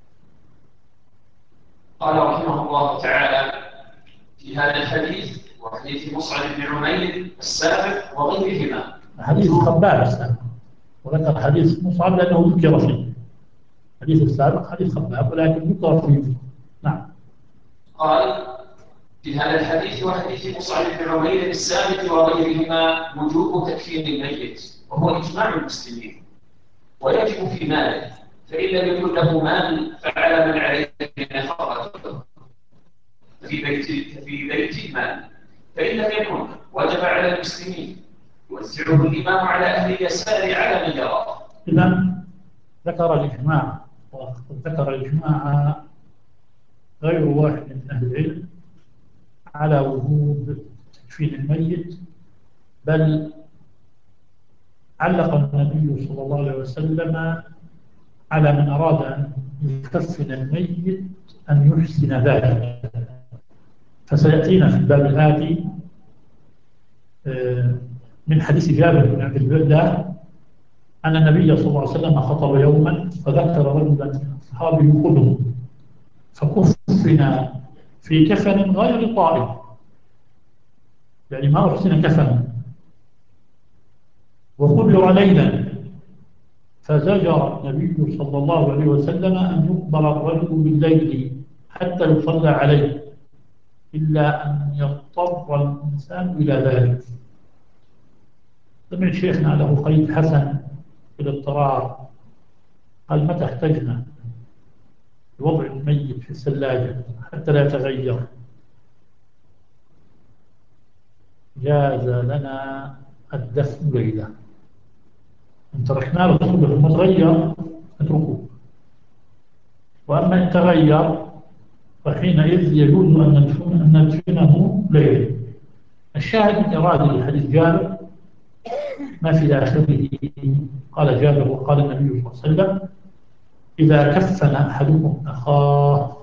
قال رحمه الله تعالى في هذا الحديث وحديث مصعب بن عمير السابق وغيرهما. حديث خباب السابق، وذكر حديث مصعب لأنه ذكر فيه. حديث السابق حديث خباب ولكن ذكر فيه. نعم. قال في هذا الحديث وحديث مصعب بن عمير السابق وغيرهما وجوب تكفير الميت، وهو إجماع المسلمين، ويجب في ماله، فإن لم يكن له مال فعلى من عليه نفقته في بيت في بيت المال، فإن لم يكن وجب على المسلمين يوزعه الإمام على أهل اليسار على من يراه. إذا ذكر الإجماع، وذكر الإجماع غير واحد من أهل العلم على وجوب تكفين الميت، بل علق النبي صلى الله عليه وسلم على من أراد أن يكفن الميت أن يحسن ذلك. فسيأتينا في الباب الآتي من حديث جابر بن عبد الله أن النبي صلى الله عليه وسلم خطب يوما فذكر رجلا من أصحابه خذه فكفنا في كفن غير طائل، يعني ما أحسن كفن، وقبر ليلا، فزجر النبي صلى الله عليه وسلم أن يقبر الرجل بالليل حتى يصلى عليه إلا أن يضطر الإنسان إلى ذلك. سمع شيخنا له قيد حسن في الاضطرار، قال متى احتجنا لوضع الميت في الثلاجة حتى لا يتغير جاز لنا الدفن ليلة، إن تركنا له الصبح متغير نتركه، وأما إن تغير فحينئذ يجوز أن ندفنه ليلة. الشاهد من إرادة الحديث جابر ما في آخره، قال جابر وقال النبي صلى الله عليه وسلم إذا كفن أحدكم أخاه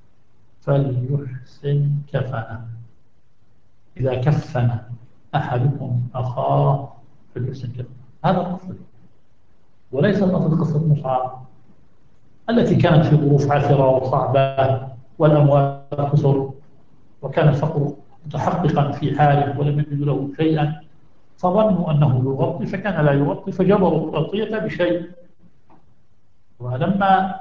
فليحسن كفنه، إذا كفن أحدكم أخاه فليحسن كفنه. هذا الأصل، وليس الأصل قصة مصعب التي كانت في ظروف عسرة وصعبة والأموال كثر وكان الفقر متحققا في حاله ولم يجد له شيئا، فظنوا أنه يغطي فكان لا يغطي فجبروا التغطية بشيء. ولما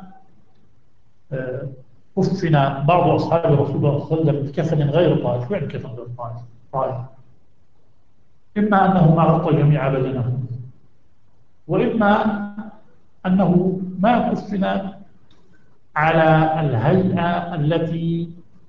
كفن بعض أصحاب رسول الله صلى الله عليه وسلم بكفن غير طائف، وين كفن غير طائف؟ إما أنه ما غطى جميع بدنه، وإما أنه ما كفن على الهيئة التي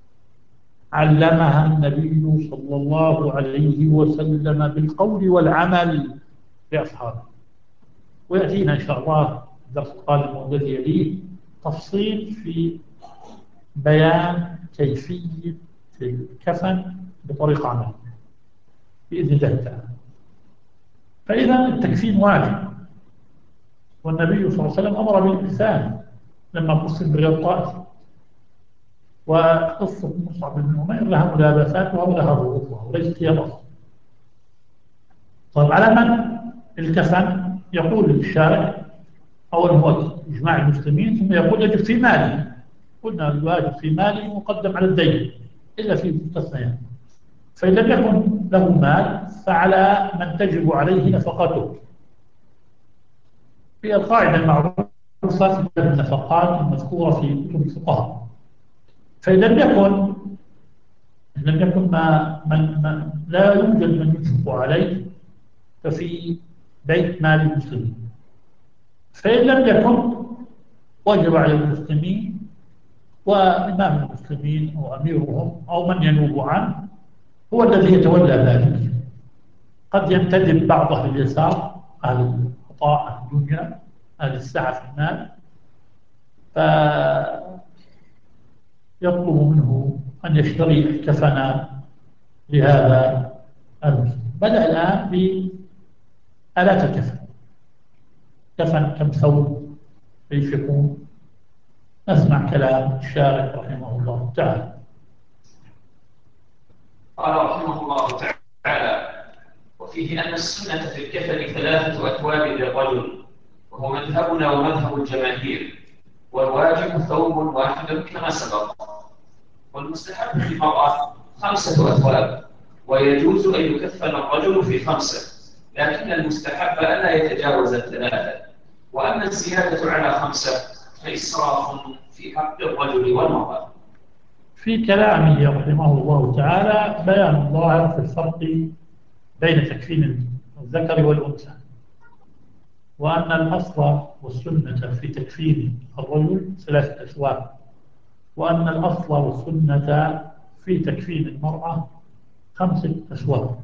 علمها النبي صلى الله عليه وسلم بالقول والعمل لأصحابه. ويأتينا إن شاء الله الدرس القادم والذي يليه تفصيل في بيان كيفية الكفن بطريقة عملية بإذن الله تعالى. فإذا التكفين واجب، والنبي صلى الله عليه وسلم أمر بالإحسان لما كفن بغير طائف. وقصة مصعب بن عمير لها ملابساتها ولها ظروفها وليست هي الأصل. طيب على من الكفن؟ يقول الشارع أولا هو إجماع المسلمين، ثم يقول يجب في ماله. قلنا الواجب في ماله مقدم على الدين إلا في مستثنيات، فإن لم يكن له مال فعلى من تجب عليه نفقته. في القاعدة المعروفة في النفقات المذكورة في كتب الفقهاء، فإن لم يكن إن لم يكن ما من, من لا يوجد من ينفق عليه ففي بيت مال المسلمين، فإن لم يكن وجب على المسلمين وإمام المسلمين أو أميرهم أو من ينوب عنه هو الذي يتولى ذلك. قد ينتدب بعض أهل اليسار، أهل العطاء، أهل الدنيا، أهل السعة في المال، فيطلب منه أن يشتري الكفن لهذا المسلم. بدأ الآن بآلات الكفن، كفن كم ثوب، كيف يكون. نسمع كلام الشارع رحمه الله تعالى. قال رحمه الله تعالى: وفيه أن السنة في الكفن ثلاثة أثواب للرجل، وهو مذهبنا ومذهب الجماهير، والواجب ثوب واحد كما سبق، والمستحب للمرأة خمسة أثواب، ويجوز أن يكفن الرجل في خمسة، لكن المستحب ألا يتجاوز الثلاثة، وأما الزيادة على خمسة فإسراف في حق الرجل والمرأة. في كلامه رحمه الله تعالى بيان ظاهر في الفرق بين تكفين الذكر والأنثى، وأن الأصل والسنة في تكفين الرجل ثلاثة أثواب، وأن الأصل والسنة في تكفين المرأة خمسة أثواب.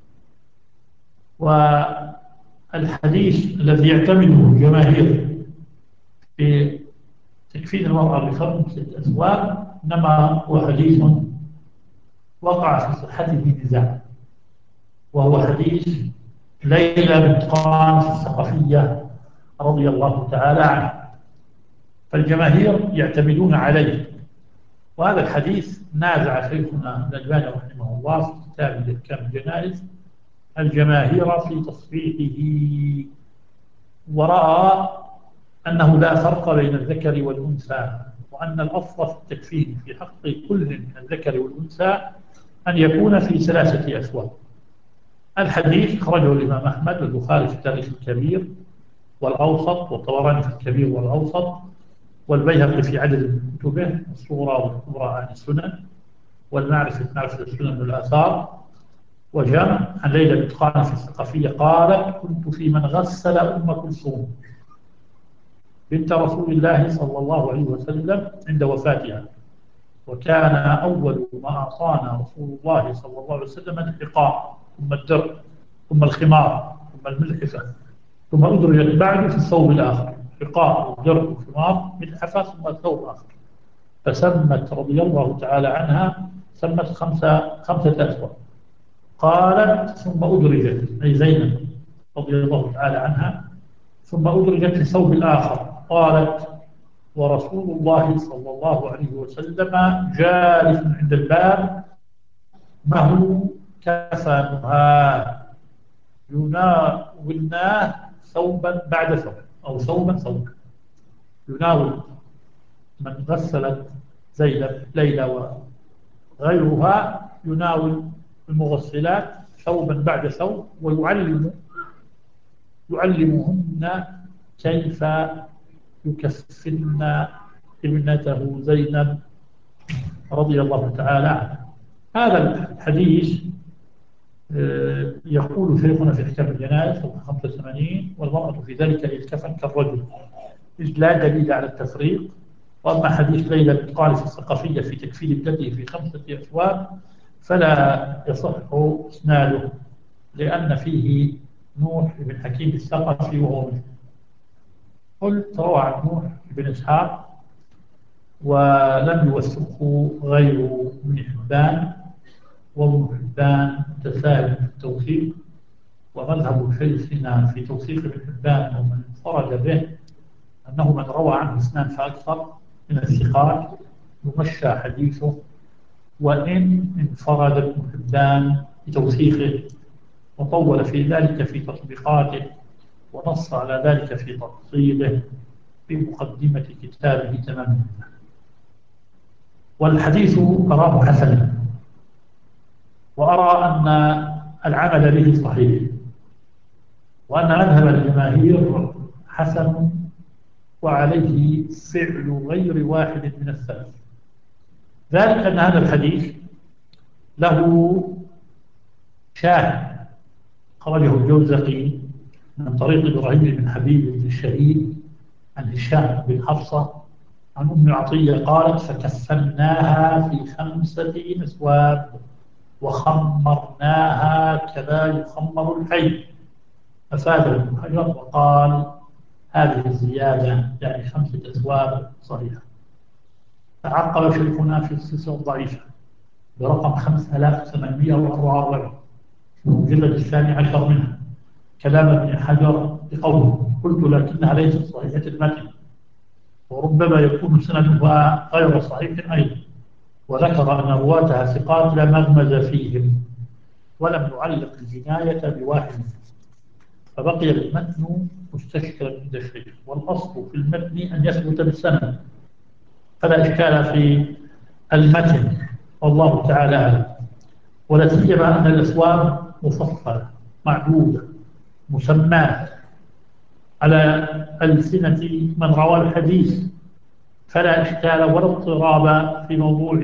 والحديث الذي يعتمده الجماهير في تكفين المرأة بخمسة أثواب إنما هو حديث وقع في صحته نزاع، وهو حديث ليلى بنت قانس الثقفية رضي الله تعالى عنها، فالجماهير يعتمدون عليه. وهذا الحديث نازع شيخنا الألباني رحمه الله في كتاب الأحكام الجنائز الجماهير في تصحيحه، ورأى أنه لا فرق بين الذكر والأنثى، وأن الأصل في التكفين في حق كل من الذكر والأنثى أن يكون في ثلاثة أثواب. الحديث خرجه الإمام أحمد والبخاري في التاريخ الكبير والأوسط، والطبراني في الكبير والأوسط، والبيهقي في عدد كتبه الصغرى والكبرى عن السنن، والمعرفة معرفة السنن والآثار. وجاء عن ليلى بنت خالد في الثقفية قالت: كنت في من غسل أم كلثوم بنت رسول الله صلى الله عليه وسلم عند وفاتها، وكان أول ما أعطانا رسول الله صلى الله عليه وسلم الحقاء، ثم الدرع، ثم الخمار، ثم الملحفة، ثم أدرجت بعد في الثوب الآخر، حقاء والدرع والخمار ملحفة ثم الثوب الآخر. فسمت رضي الله تعالى عنها، سمت خمسة خمسة أسواق. قالت: ثم أدرجت، أي زينب رضي الله تعالى عنها، ثم أدرجت في الثوب الآخر. قالت: ورسول الله صلى الله عليه وسلم جالس عند الباب معه كفنها يناولناه ثوبا بعد ثوب، أو ثوبا ثوبا. يناول من غسلت زينب ليلى وغيرها، يناول المغسلات ثوبا بعد ثوب، ويعلم يعلمهن كيف يكفن ابنته زينب رضي الله تعالى عنها. هذا الحديث يقول شيخنا في حكم الجنائز خمسة وثمانين: والمرأة في ذلك الكفن كالرجل، إذ لا دليل على التفريق. وأما حديث ليلى بنت خالد الثقفية في تكفين ابنته في خمسة أثواب فلا يصح إسناده، لأن فيه نوح بن حكيم الثقفي وهو منه. قلت: روى عن نوح بن إسحاق ولم يوثقه غير ابن حبان، وابن حبان متساهل في التوثيق، ومذهب شيخنا في توثيق ابن حبان ومن انفرد به أنه من روى عنه اثنان فأكثر من الثقات يمشى حديثه، وإن انفرد ابن حبان بتوثيقه وطول في ذلك في تطبيقاته، ونص على ذلك في تفصيله في مقدمة كتابه تمام. والحديث أراه حسنا، وأرى أن العمل به صحيح، وأن مذهب الجماهير حسن، وعليه فعل غير واحد من السلف. ذلك أن هذا الحديث له شاهد خرجه الجوزقي من طريق إبراهيم بن حبيب بن الشهيد عن هشام بن حفصة عن أم عطية قالت: فكفناها في خمسة أثواب وخمرناها كذا يخمر الحي. أفاده ابن حجر وقال: هذه الزيادة يعني خمسة أثواب صحيحة. تعقب شيخنا في السلسلة الضعيفة برقم خمسة آلاف وثمانمئة وأربعة وأربعين في المجلد الثاني عشر منها كلام ابن حجر بقوله: قلت لكنها ليست صحيحة المتن، وربما يكون سندها غير صحيح أيضا، وذكر أن رواتها ثقات لا مغمز فيهم، ولم يعلق الجناية بواحد، فبقي المتن مستشكلا عند الشيخ، والأصل في المتن أن يثبت بالسند، فلا إشكال في المتن، والله تعالى أعلم. ولا سيما أن الأثواب مفصلة معدودة مسماة على ألسنة من روى الحديث، فلا إشكال ولا اضطراب في موضوع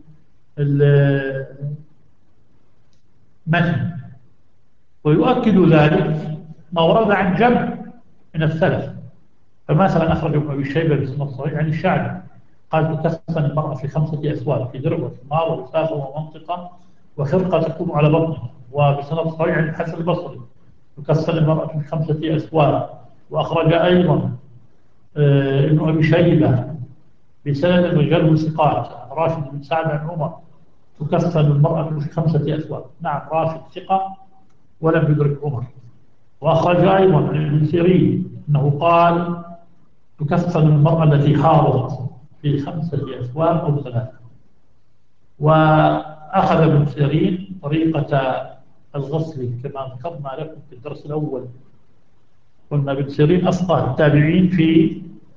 المتن. ويؤكد ذلك ما ورد عن جمع من السلف، فمثلا أخرج ابن أبي شيبة بسند الصحيح عن الشعبي قال: تكفن المرأة في خمسة أثواب، في درع وثمار ووساخة ومنطقة وخرقة تكون على بطنها. وبسند صحيح عن الحسن البصري: تكفن المرأة في خمسة أثواب. وأخرج أيضا آه ابن أبي شيبة بسند رجاله ثقات راشد بن سعد عن عمر: تكفن المرأة في خمسة أثواب. نعم، راشد ثقة ولم يدرك عمر. وأخرج أيضا عن ابن سيرين أنه قال: تكفن المرأة التي حاضت في خمسة أثواب أو ثلاثة. وأخذ ابن سيرين طريقة الغصري كما ذكرنا لكم في الدرس الأول. قلنا ابن سيرين أفقه التابعين في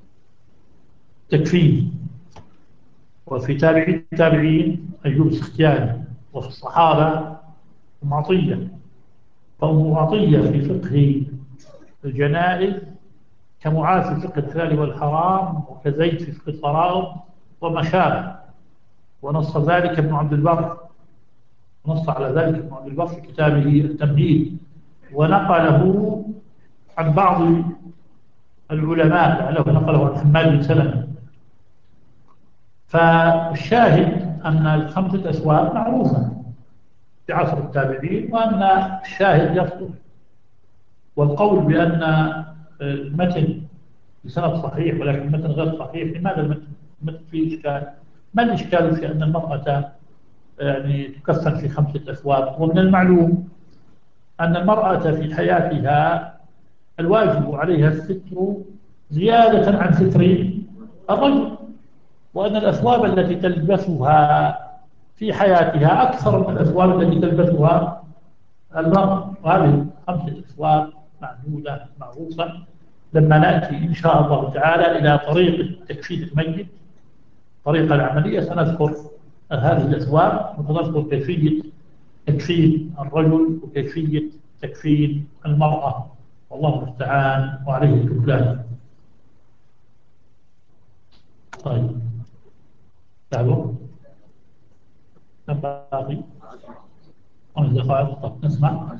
تكفين، وفي تابعين التابعين أيوب السختياني، وفي الصحابة أم عطية. فأم عطية في فقه الجنائز كمعاذ في فقه الحلال والحرام، وكزيد في فقه الفرائض وما شابه. ونص ذلك ابن عبد البر، نص على ذلك ابن عبد البر في كتابه التمهيد، ونقله عن بعض العلماء، لعله نقله عن حماد بن سلمة. فالشاهد أن الخمسة أسواق معروفة في عصر التابعين، وأن الشاهد يصدر. والقول بأن المتن بسند صحيح ولكن المتن غير صحيح، لماذا المتن المتن فيه إشكال؟ ما الإشكال في أن المرأة يعني تكفن في خمسة أسواق؟ ومن المعلوم أن المرأة في حياتها الواجب عليها الستر زيادة عن ستر الرجل، وأن الأثواب التي تلبسها في حياتها أكثر من الأثواب التي تلبسها المرأة. وهذه خمسة أثواب معدودة معروفة. لما نأتي إن شاء الله تعالى إلى طريقة تكفين الميت، الطريقة العملية، سنذكر هذه الأثواب، ونذكر كيفية تكفين الرجل وكيفية تكفين المرأة، والله المستعان وعليه التكلان. طيب تعالوا باقي خمس دقائق. طب نسمع.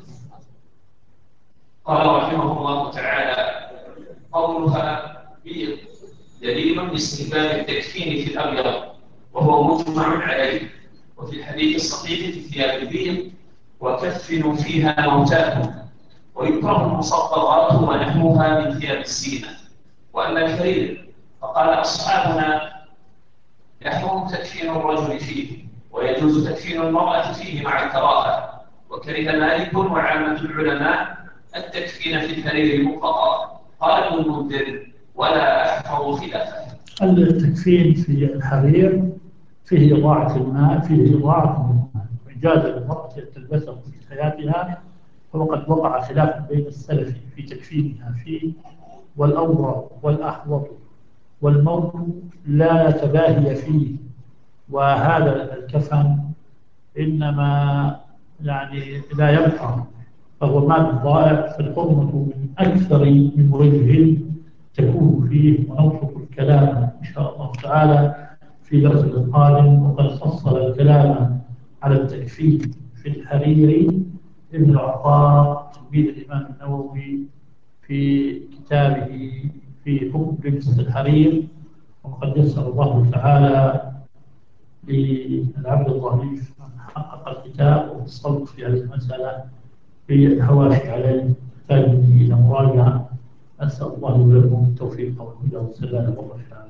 قال رحمه الله تعالى: قولها بيض دليل لاستحباب التكفين في الأبيض، وهو مجمع عليه. وفي الحديث الصحيح في ثياب البيض: وكفنوا فيها موتاكم. ويكره المصطلغات ونحوها من ثياب السينة. وأما الحرير فقال أصحابنا: يحرم تكفين الرجل فيه، ويجوز تكفين المرأة فيه مع الكراهة. وكره مالك وعامة العلماء التكفين في الحرير مطلقا. قال ابن المنذر: ولا أحفظ خلافه. التكفين في الحرير فيه إضاعة الماء، فيه إضاعة من الماء، وإجازة للمرأة أن تلبسه في حياتها. وقد وقع خلاف بين السلف في تكفينها فيه، والأورع والأحوط والموت لا تباهي فيه. وهذا الكفن إنما يعني لا يبقى، فهو مال ضائع. فالحرمة من أكثر من وجه تكون فيه. ونوصف الكلام إن شاء الله تعالى في درس القادم. وقد فصل الكلام على التكفين في الحرير ابن العطار تلميذ الإمام النووي في كتابه في حكم لبس الحرير. وقد يسر الله تعالى للعبد الضعيف أن حقق الكتاب والصوت في هذه المسألة في الهواشي عليه، يحتاج إلى مراجعة. أسأل الله ولكم التوفيق والهدى والسلام والرشاد.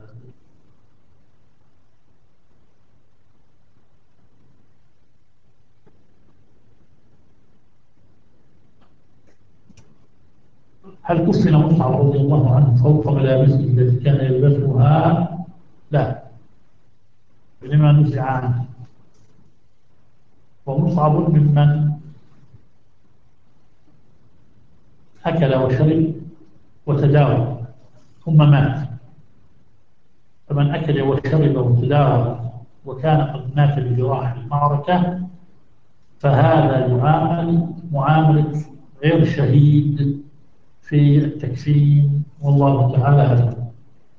هل كفن مصعب رضي الله عنه فوق ملابسه التي كان يلبسها؟ لا، لما نزع عنه. ومصعب ممن أكل وشرب وتداوى ثم مات. فمن أكل وشرب وتداوى وكان قد مات بجراح المعركة، فهذا يعامل معاملة غير شهيد في التكفين، والله تعالى أعلم.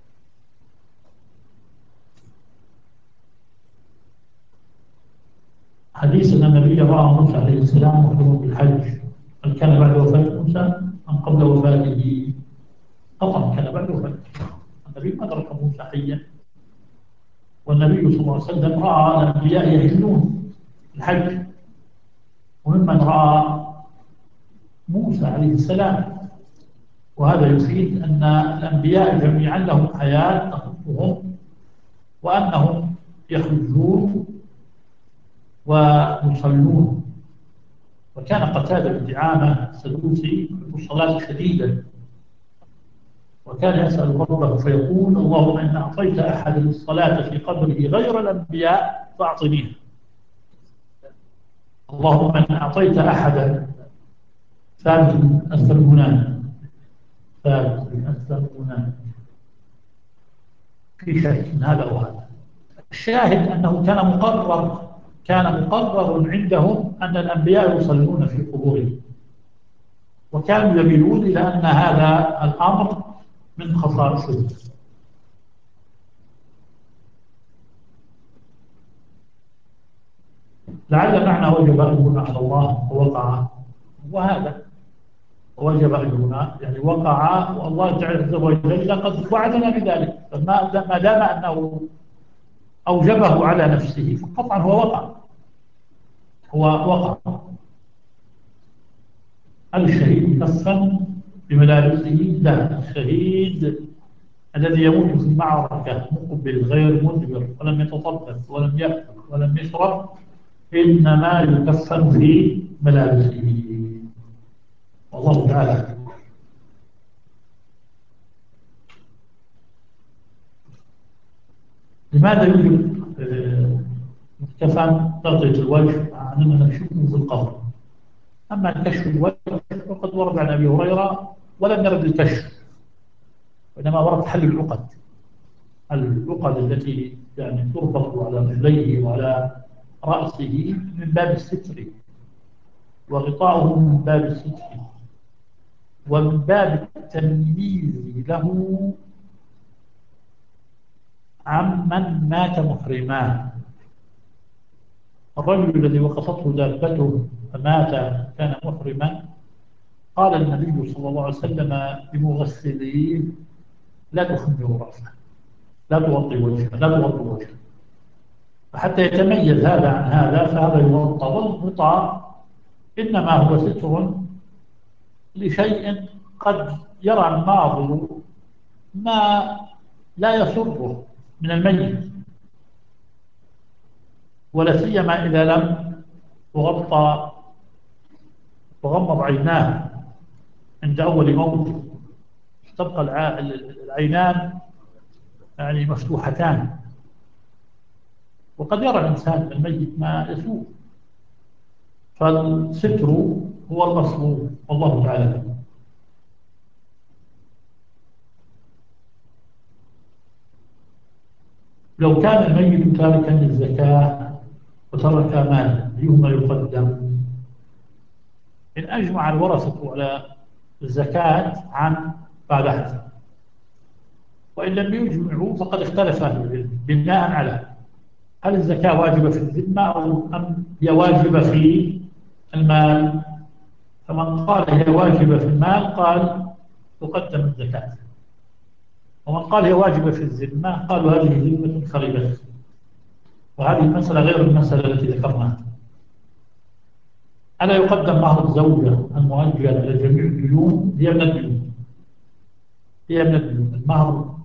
حديث أن النبي رأى موسى عليه السلام محرم بالحج، هل كان بعد وفاة موسى أم قبل وفاته؟ طبعا كان بعد وفاته. النبي ما أدرك موسى حيا، والنبي صلى الله عليه وسلم رأى الأنبياء يهلون الحج، وممن رأى موسى عليه السلام. وهذا يفيد أن الأنبياء جميعا لهم حياة تخصهم، وأنهم يخرجون ويصلون. وكان قتادة بن دعامة السدوسي يحب الصلاة شديدا، وكان يسأل ربه فيقول: اللهم إن أعطيت أحد الصلاة في قبره غير الأنبياء فأعطنيها. اللهم إن أعطيت أحدا ثالث أسلمونان ثالث أسلمونان في شيء من هذا وهذا. الشاهد أنه كان مقرر كان مقرر عندهم أن الأنبياء يصلون في قبورهم، وكانوا يميلون إلى أن هذا الأمر من خصائصهم. لعل معنى وجب أجرنا على الله ووقع، وهذا وجب أجرنا يعني وقع، والله تعالى عز وجل قد وعدنا بذلك، فما ما دام أنه أوجبه على نفسه فقطعا هو وقع هو وقع. الشهيد كفا بملابسه؟ لا، الشهيد الذي يموت في المعركة مقبل غير مدبر ولم يتطبب ولم يأكل ولم يشرب إنما يكفن في ملابسه، والله تعالى. لماذا يوجد آه، كفن تغطية الوجه مع أننا نكشفه في القبر؟ أما كشف الوجه فقد ورد عن أبي هريرة ولم يرد الكشف، وإنما ورد حل العقد العقد التي يعني تربط على رجليه وعلى رأسه من باب الستر، وغطاؤه من باب الستر، ومن باب التمييز له عمن مات محرما. الرجل الذي وقصته دابته فمات كان محرما، قال النبي صلى الله عليه وسلم لمغسليه: لا تخمروا رأسه، لا تغطي وجهه، لا تغطي وجهه. فحتى يتميز هذا عن هذا فهذا يغطى، والغطاء إنما هو ستر لشيء قد يرى الناظر ما لا يسره من الميت، ولا سيما إذا لم تغطى تغمض عيناه عند أول موته، تبقى العينان يعني مفتوحتان، وقد يرى الإنسان الميت ما يسوء، فالستر هو الأصل، والله تعالى. لو كان الميت تاركا للزكاة وترك مالا أيهما يقدم؟ إن أجمع الورثة على الزكاة عن بعد حسن، وإن لم يجمعوا فقد اختلف أهل العلم بناء على هل الزكاة واجبة في الذمة أو أم هي واجبة في المال. فمن قال هي واجبة في المال قال تقدم الزكاة، ومن قال هي واجبة في الذمة قالوا هذه ذمة خربت، وهذه المسألة غير المسألة التي ذكرناها. ألا يقدم مهر الزوجة المؤجل على جميع الديون؟ هي من الديون هي من الديون المهر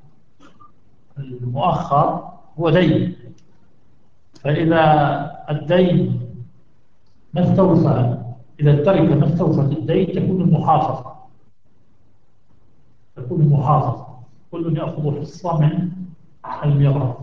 المؤخر هو دين، فإذا الدين ما استوفى إذا التركة ما استوفت الدين تكون المحافظة تكون المحافظة كل يأخذ حصة من الميراث.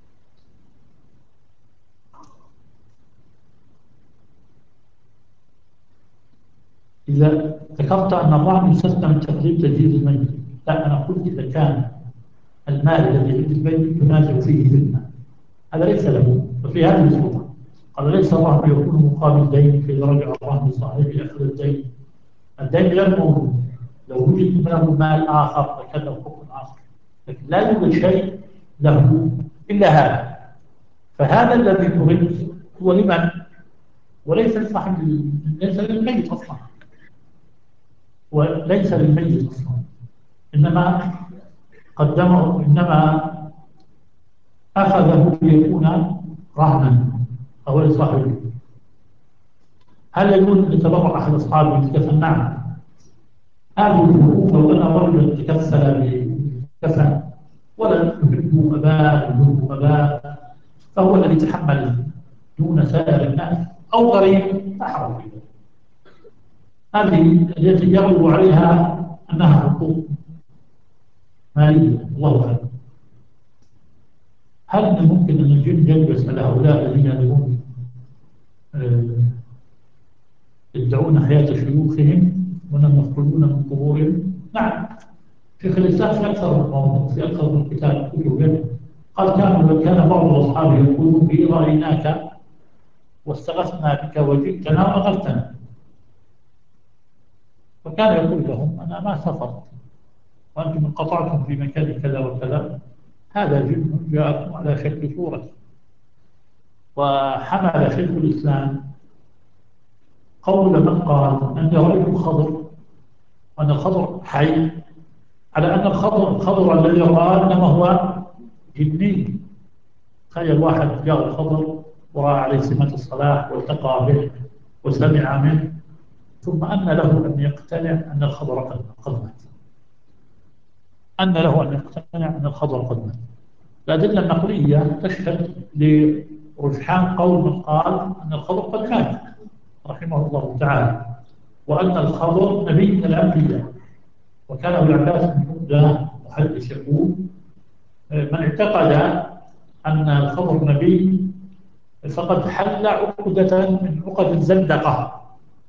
إذا ذكرت أن الرهن يستثنى من تقديم تجهيز الميت، لا، أنا قلت إذا كان المال الذي عند الميت ينازع فيه ذمة هذا ليس له، ففي هذه الصورة قال ليس الرهن يكون مقابل دين، فإذا رجع الرهن لصاحبه أخذ الدين الدين غير موجود. لو وجد له مال آخر لكان حكم آخر، لكن لا يوجد شيء له إلا هذا، فهذا الذي تريد هو لمن؟ وليس لصاحب، ليس للميت أصلا، وليس للميت أصلا، إنما قدمه إنما أخذه ليكون رهنا أو لصاحبه. هل يجوز أن يتبرع أحد أصحابه بالكفن؟ نعم. هذه الظروف لو أن رجلا تكفل بكفن ولم يحبه أباه يحبه أباه فهو الذي يتحمل دون سائر الناس أو غريب لا حرج فيه. هذه التي يغلب عليها أنها حقوق مالية، الله أعلم. هل من الممكن أن الجن يلبس على هؤلاء الذين يدعون يدعون حياة شيوخهم وأنهم يخرجون من قبورهم. نعم، شيخ الإسلام في أكثر من موضوع، في أكثر من كتاب كتبه قال كان كان بعض أصحابه يقولون به رأيناك واستغثنا بك وجئتنا وأغثتنا، فكان يقول لهم أنا ما سافرت وأنتم انقطعتم في مكان كذا وكذا، هذا جن جاءكم على شكل صورة. وحمل شيخ الإسلام قول من قال أن رأيت الخضر وأن الخضر حي على أن الخضر الخضر الذي رأى إنما هو جني. تخيل واحد جاء الخضر ورأى عليه سمة الصلاح والتقى به وسمع منه، ثم أن له أن يقتنع أن الخضر قد مات، أن له أن يقتنع أن الخضر قد مات. الأدلة النقلية تشهد لرجحان قول من قال أن الخضر قد مات رحمه الله تعالى، وأن الخضر نبي من الأنبياء. وكان أبو العباس بن عبدة محدث يقول من اعتقد أن الخضر نبي فقد حل عقدة من عقد الزندقة،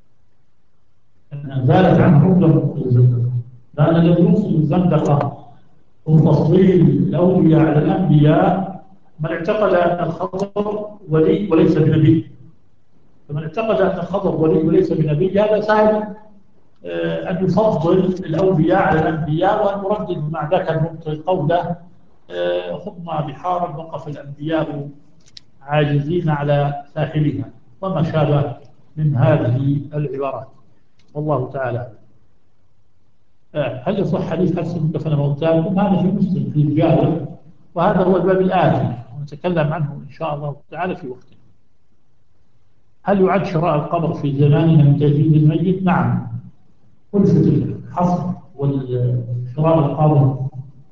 زالت عنه عقدة من عقد الزندقة، لأن الذي يوصل الزندقة وتفضيل الأولياء على الأنبياء من اعتقد أن الخضر ولي وليس بنبي. فمن اعتقد أن الخضر ولي وليس بنبي هذا سهل أن يفضل الأولياء على الأنبياء، وأن يردد مع ذاك المبطل قوله خضنا بحارا وقف الأنبياء عاجزين على ساحلها وما شابه من هذه العبارات. والله تعالى هل يصح حديث حدث دفن موتاكم؟ هذا في مسلم في الجامع، وهذا هو الباب الآتي ونتكلم عنه إن شاء الله تعالى في وقته. هل يعد شراء القبر في زماننا من تجهيز الميت؟ نعم، كلفة الحصر والشراء القبر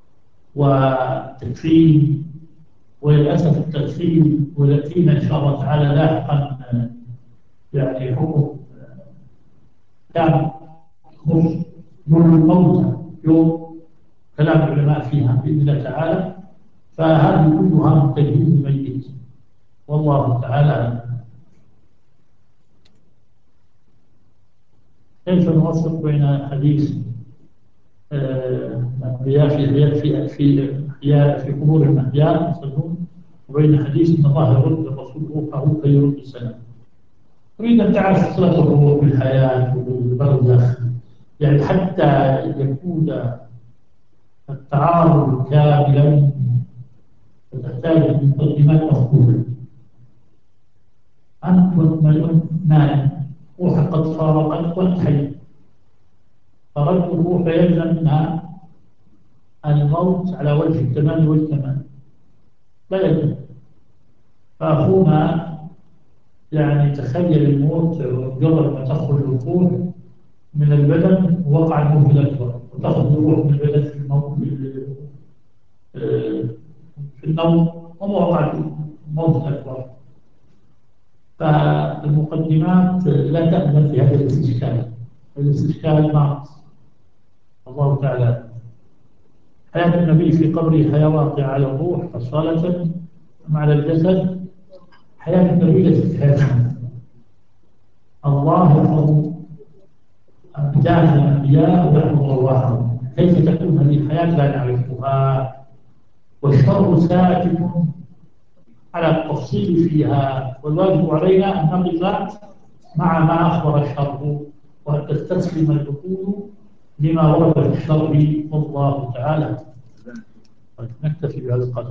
والتدفين، وللأسف التدفين ويأتينا إن شاء الله تعالى لاحقا يعني حكم كان يخص يوم الموتى، يوم كلام العلماء فيها بإذن الله تعالى، فهذه كلها من تجهيز الميت والله تعالى. كيف نوفق بين حديث الأنبياء في في في أحياء في قبور الأحياء يصلون وبين حديث أن الله يرد الرسول روحه فيرد السلام؟ أريد أن تعرف صلة الروح بالحياة وبالبرزخ، يعني حتى يكون التعارض كاملا فتحتاج لمقدمات مفهومة. أنت مليون نائم روح قد فارقت وأنت حي، فرد الروح يلزم منها الموت على وجه التمام والكمال، لا يلزم. فأخونا يعني تخيل الموت قبل ما تخرج الروح من البدن وقع الموت الأكبر، وتخرج الروح من البدن في الموت في النوم وما وقع الموت الأكبر. فالمقدمات لا تأمن في هذا الاستشكال، الاستشكال ناقص. الله تعالى حياة النبي في قبره حياة واقعة على الروح أصالة أم على الجسد؟ حياة النبي ليست حياة. الله يحفظ أبدان الأنبياء ويحفظ أرواحهم، كيف تكون هذه الحياة لا نعرفها، والشر ساكت على التفصيل فيها، والواجب علينا أن نقف مع ما أخبر الشر وأن تستسلم العقول لما ورد في الشر والله تعالى. نكتفي بهذا القدر.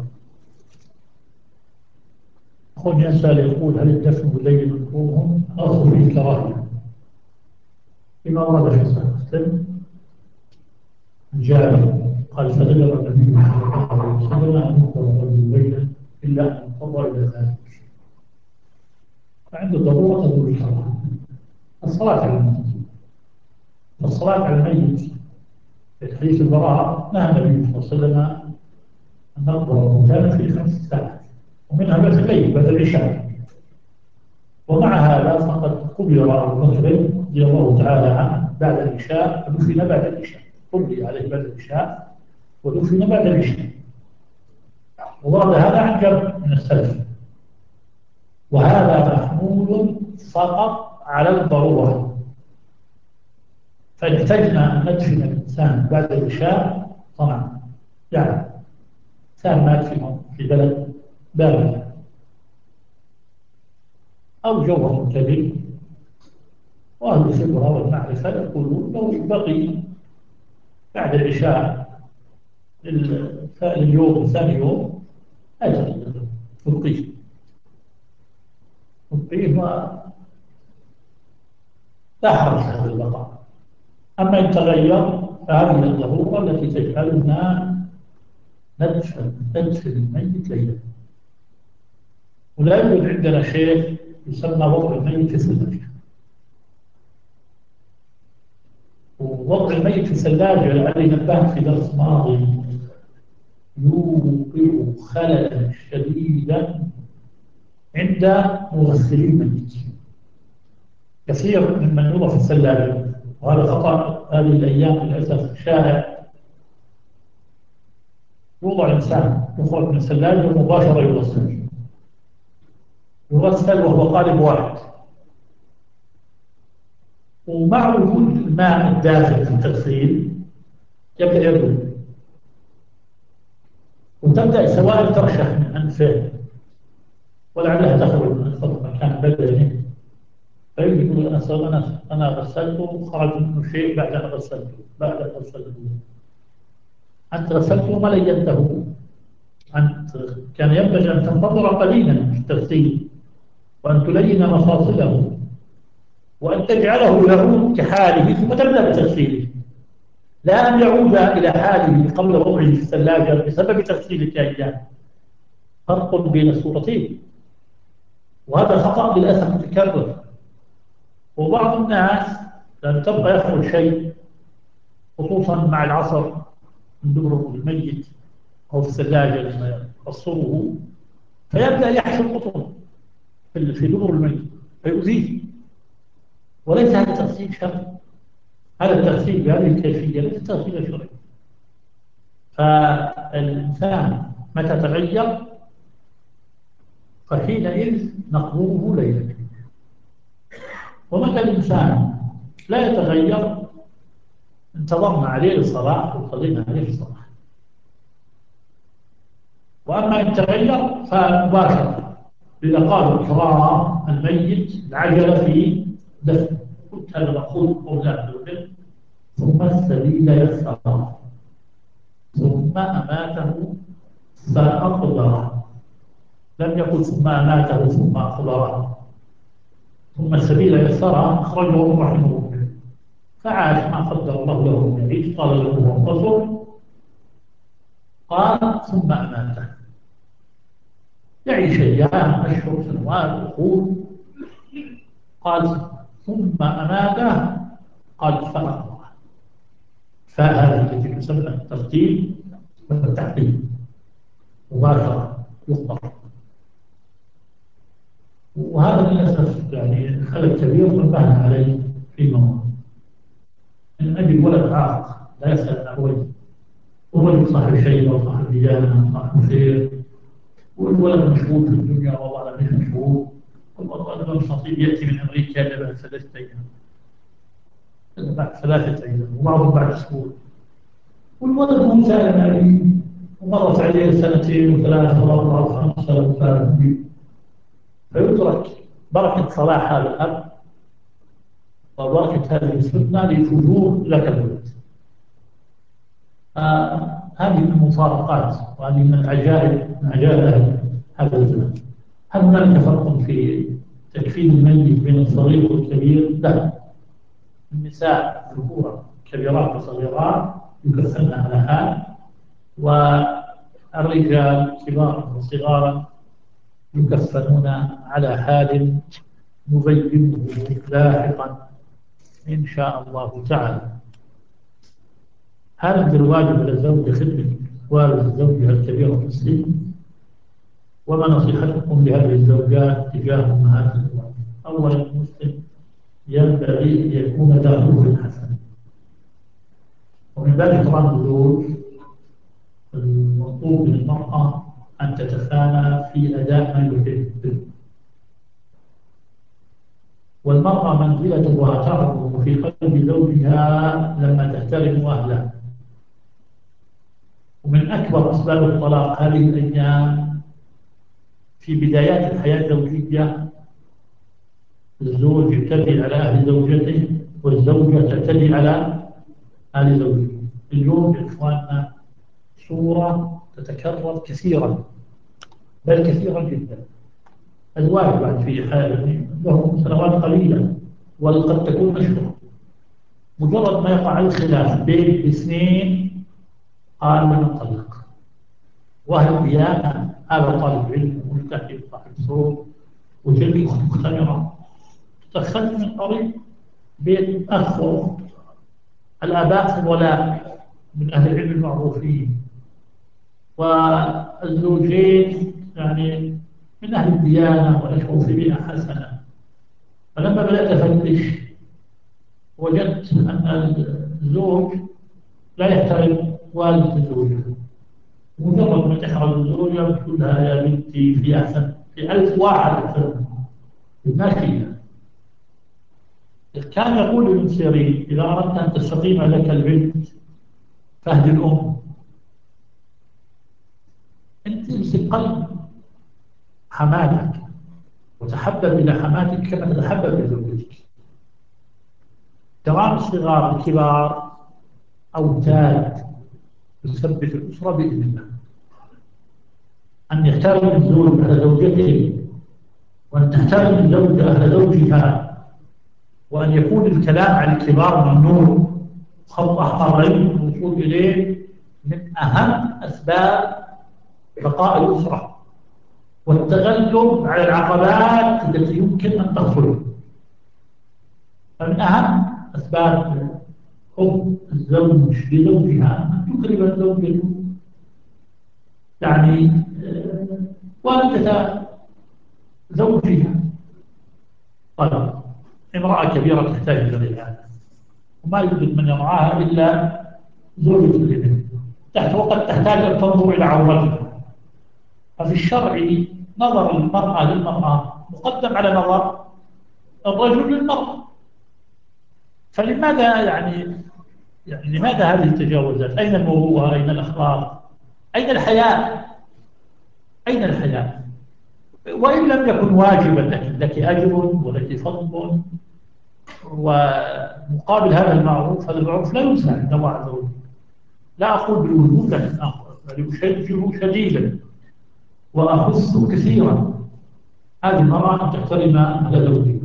أخونا يسأل يقول هل الدفن بالليل مكروه؟ أصل به كراهية لما ورد في صحيح مسلم جابر قال فذكر النبي صلى الله عليه وسلم أن يقرأ الليل إلا أن يضطر إلى ذلك، فعند الضرورة تدور الشرع. الصلاة على الميت، الصلاة على الميت في حديث البراء نهى النبي صلى الله عليه وسلم أن نقبر الموتى في خمس ساعات، ومنها بعد الليل بعد العشاء. ومع هذا فقد قبر أبو بكر رضي الله تعالى عنه بعد العشاء ودفن بعد العشاء، صلي عليه بعد العشاء ودفن بعد العشاء، وورد هذا عن جمع من السلف، وهذا محمول فقط على الضرورة فإن احتجنا أن ندفن الإنسان بعد العشاء طبعا يعني إنسان مات في في بلد بارد أو جو كبير، وأهل الخبرة والمعرفة يقولون لو بقي بعد العشاء اليوم ثاني يوم أجل تبقيه تبقيه ولا حرج هذا البقاء. أما إن تغير فهذه الضرورة التي تجعلنا ندفن ندفن الميت ليلا. ولا يوجد عندنا شيء يسمى وضع الميت في الثلاجة. ووضع الميت في الثلاجة الذي نبهت في درس ماضي يوقع خللا شديدا عند مغسلي الميت. كثير ممن يوضع في الثلاجة، وهذا خطأ هذه الأيام للأسف شائع، يوضع إنسان يخرج من الثلاجة ومباشرة يغسل يغسل وهو قالب واحد، ومع وجود الماء الداخل في التغسيل يبدأ يبدو وتبدأ السوائل ترشح من أنفه ولعلها تخرج من أنفه مكان بدنه، فيجي يقول أنا أنا أنا غسلته وخرج منه شيء بعد أن غسلته بعد أن غسلته. أنت غسلته ما لينته، أنت كان ينبغي أن تنتظر قليلا في التغسيل وأن تلين مفاصله وأن تجعله يعود كحاله ثم تبدأ بتغسيله، لا أن يعود إلى حاله قبل وضعه في الثلاجة بسبب تغسيلك إياه. فرق بين الصورتين، وهذا خطأ للأسف متكرر. وبعض الناس لم تبقى يخرج شيء خصوصا مع العصر من دبر الميت أو في الثلاجة لما يقصره فيبدأ يحصل قطن في دبر الميت فيؤذيه، وليس هذا التغسيل شرعي. هذا التغسيل بهذه الكيفية ليس تغسيل شرعي. فالإنسان متى تغير فحينئذ نقبره ليلا، ومتى الإنسان لا يتغير انتظرنا عليه الصلاة وقضينا عليه الصلاة. وأما إن تغير فمباشرة إذا قالوا إكرام الميت العجلة في دفن، قلت هذا مأخوذ قولنا ثم السبيل يسره ثم أماته فأقبره، لم يقل ثم أماته ثم أقبره. ثم السبيل يسره أخرجه الله رحمه الله، فعاش ما قدر الله له من يعيش، قال له هو قصر، قال ثم أماته يعيش أيام أشهر سنوات عقود، قال ثم أماته قال فأقبره. فهذه التي تسمى الترتيب والتعقيب مباشرة يخبر. وهذا للأسف يعني خلل كبير نبهنا عليه في موضوع من أجل ولد عاق لا يسأل عن ولد، وولد صاحب شيء أو صاحب ديانة صاحب خير، والولد مشغول في الدنيا والله مش مشغول، والله الخطيب يأتي من أمريكا بعد ثلاثة أيام بعد ثلاثة أيام وبعضهم بعد أسبوع، والولد مو سائل عليه ومرت عليه سنتين وثلاثة وأربعة وخمسة وثلاثة، فيترك بركة صلاح هذا الأب وبركة هذه السنة لفجور لك الولد. آه هذه من المفارقات وهذه من العجائب من عجائب هذا الزمان. هل هناك فرق في تكفين الميت بين الصغير والكبير؟ لا، النساء ذكورا كبيرات وصغيرات يكفن على حال، والرجال كبارا وصغارا يكفنون على حال نبينه لاحقا إن شاء الله تعالى. هل من الواجب على الزوج خدمة والد زوجها الكبير في السن؟ وما نصيحتكم لهذه الزوجات تجاه أمهاتهن؟ أولا المسلم ينبغي أن يكون ذا خلق حسن، ومن باب إكرام الزوج المطلوب من المرأة أن تتفانى في أداء ما يحب، والمرأة منزلتها تعظم في قلب زوجها لما تحترم أهلها. ومن أكبر أسباب الطلاق هذه الأيام في بدايات الحياة الزوجية، الزوج يعتدي على أهل زوجته والزوجة تعتدي على أهل زوجها. اليوم يا إخواننا صورة تتكرر كثيرا، بل كثيرا جدا. أزواج بعد في حال لهم سنوات قليلة وقد تكون أشهر، مجرد ما يقع الخلاف بين الاثنين قال نطلق. وهل الديانة هذا طالب علم ملتحي صاحب صوت وتلك مختمرة تدخلت من قريب بين أخ وأخت، الآباء الولاء من أهل العلم المعروفين، والزوجين يعني من أهل الديانة ونشأوا في بيئة حسنة. فلما بدأت أفتش وجدت أن الزوج لا يحترم والد الزوجة. مجرد ما تحرم الزوجة بتقول لها يا بنتي في أحسن في ألف واحد أحسن ماشي. كان يقول ابن سيرين إذا أردت أن تستقيم لك البنت فهد الأم. أنت امسك قلب حماتك وتحبب إلى حماتك كما تتحبب إلى زوجتك. ترى الصغار الكبار أوتاد تثبت الأسرة بإذن الله. أن يحترم الزوج على زوجته، وأن تحترم الزوجة على زوجها، وأن يكون الكلام عن الكبار ممنوع، خط أحمر لا يمكن الوصول إليه، من أهم أسباب بقاء الأسرة والتغلب على العقبات التي يمكن أن تحصل. فمن أهم أسباب حب الزوج لزوجها أن تكرم الزوجة يعني والدة زوجها. طيب امرأة كبيرة تحتاج إلى الرعاية وما يوجد من يرعاها إلا زوجة الابن، تحت وقد تحتاج أن تنظر إلى عورتها. ففي الشرع نظر المرأة للمرأة مقدم على نظر الرجل للمرأة. فلماذا يعني يعني لماذا هذه التجاوزات؟ أين الموضوع؟ أين الأخلاق؟ أين الحياة؟ أين الحياة؟ وإن لم يكن واجبا لكن لك أجر ولك فضل، ومقابل هذا المعروف، هذا المعروف لا ينسى عند الله عز وجل. لا أقول بالوجود لكن أشجع شديدا وأخص كثيرا هذه المرأة أن تحترم على زوجها.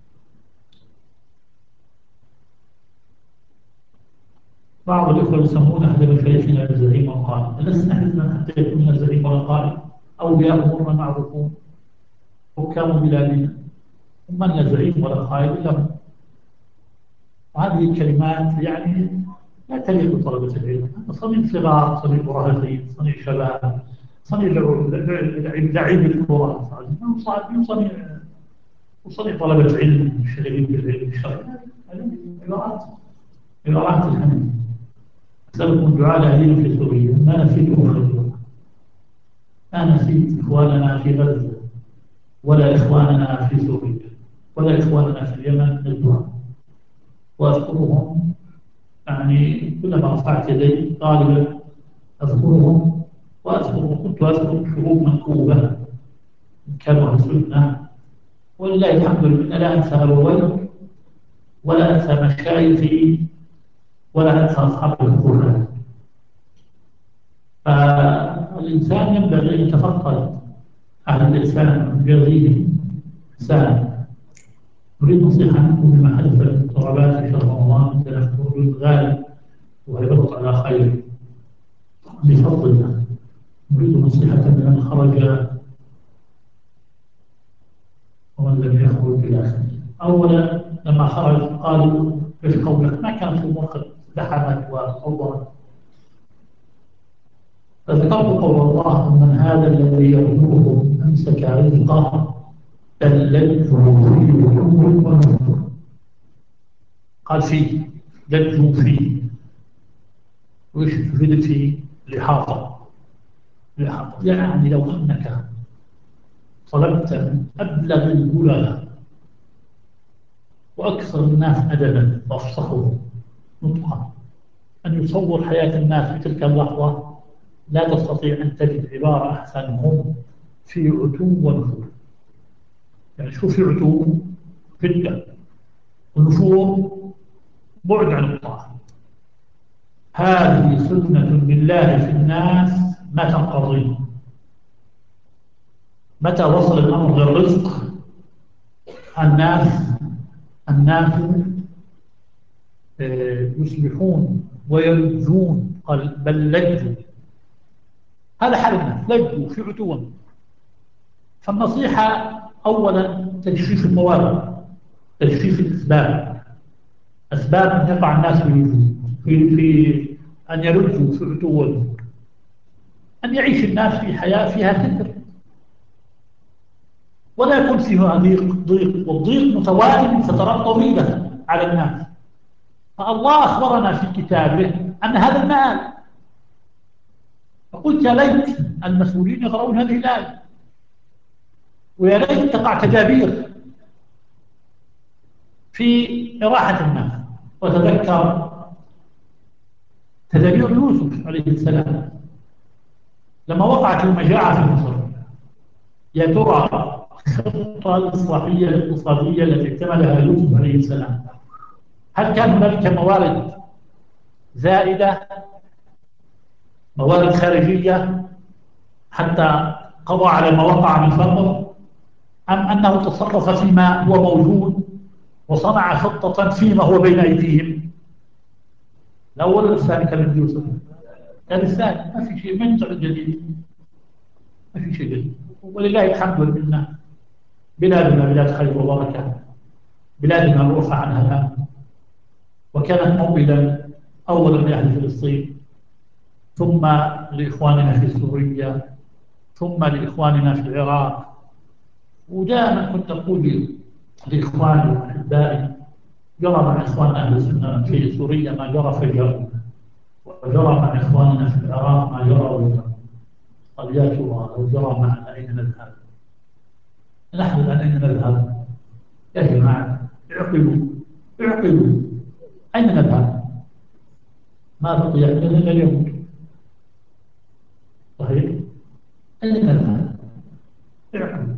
بعض الإخوة يسمون أحد مشايخنا الزعيم والقائد، لسنا حزنا حتى يكون الزعيم والقائد. أولياء أمورنا معروفون، حكام بلادنا، ومن لا زعيم ولا قائد إلا هم. وهذه الكلمات يعني لا تليق بطلبة العلم. صنيع صغار، صنيع مراهقين، صنيع شباب، صنيع لعيب الكرة، صنيع وصنيع طلبة علم شغالين بالعلم الشرعي. هذه عبارات عبارات الحمد. أسألكم دعاء أهلنا في سوريا، ما نسيتهم غزة، ما نسيت إخواننا في غزة ولا إخواننا في سوريا ولا إخواننا في اليمن الدعاء. وأذكرهم يعني كلما رفعت يدي طالبا أذكرهم وأذكر كنت أذكر شعوب منكوبة كانوا السنة، ولله الحمد لله لا أنسى أبوي ولا أنسى مشايخي ولا أنسى أصحاب القرآن. فالإنسان ينبغي أن يتفقد أهل الإسلام بيضيه إنسان. نريد نصيحة منكم بما حدث في الاضطرابات في شهر رمضان سنخرج الغالب ويبرط على خير بفضل الله. نريد نصيحة من خرج ومن لم يخرج إلى آخره. أولا لما خرج قالوا ايش قولك؟ ما كان في الوقت زحمت وصورت. فذكرت قول الله من هذا الذي يرزقه أمسك رزقه بل لجوا فيه وحب ونفر. قال فيه لجوا فيه، وإيش تفيد فيه؟ لحاطة. لحاطة يعني لو أنك طلبت من أبلغ البلغاء وأكثر الناس أدبا وأفصحهم نطقا، أن يصور حياة الناس في تلك اللحظة لا تستطيع أن تجد عبارة أحسن هم في عتو ونفور. يعني شو في عتو جدا، ونفور بعد عن الطاعة. هذه سنة لله في الناس ما تنقضي. متى وصل الأمر للرزق الناس الناس آه، يصبحون ويلجون، قال بل لجوا. هذا حال الناس، لجوا في عتو. فالنصيحة أولا تجفيف الموارد، تجفيف الأسباب، أسباب أن يقع الناس في في في أن يلجوا في عتو، أن يعيش الناس في حياة فيها ستر ولا يكون فيها ضيق ضيق والضيق متوالي فترات طويلة على الناس. فالله أخبرنا في كتابه أن هذا المآل. فقلت يا ليت المسؤولين يقرؤون هذه الآية، ويا ليت تقع تدابير في إراحة الناس. وتذكر تدابير يوسف عليه السلام لما وقعت المجاعة في مصر. يا ترى الخطة الإصلاحية الاقتصادية التي اعتمدها يوسف عليه السلام، هل كان هنالك موارد زائدة، موارد خارجية حتى قضى على ما وقع من فقر، أم أنه تصرف فيما هو موجود وصنع خطة فيما هو بين أيديهم؟ الأول ولا الثاني كلام يوسف؟ كان الثاني. ما في شيء من جديد، ما في شيء جديد. ولله الحمد والمنة. بلادنا بلاد خير وبركة، بلادنا رفع عنها الهم، وكانت موئلا أولا لأهل فلسطين، ثم لإخواننا في سوريا، ثم لإخواننا في العراق. ودائما كنت أقول لإخواني وأحبائي: جرى مع إخواننا أهل السنة في سوريا ما جرى فجر، وجرى مع إخواننا في العراق ما جرى وجرى. قد يا ترى لو جرى معنا أين نذهب؟ نحن الآن أين نذهب؟ يا جماعة اعقلوا، اعقلوا، أين نذهب؟ ما بقي لنا إلا اليوم. صحيح؟ أين نذهب؟ اعقلوا.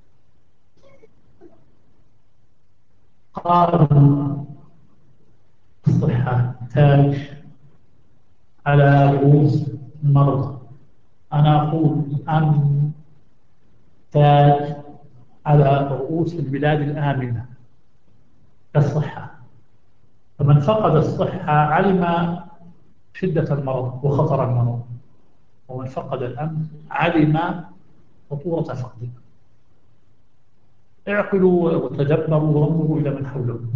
قالوا الصحة تاج على رؤوس المرضى. أنا أقول أن تاج على رؤوس البلاد الآمنة كالصحة. فمن فقد الصحة علم شدة المرض وخطر المرض، ومن فقد الأمن علم خطورة فقده. اعقلوا وتدبروا وانظروا إلى من حولكم.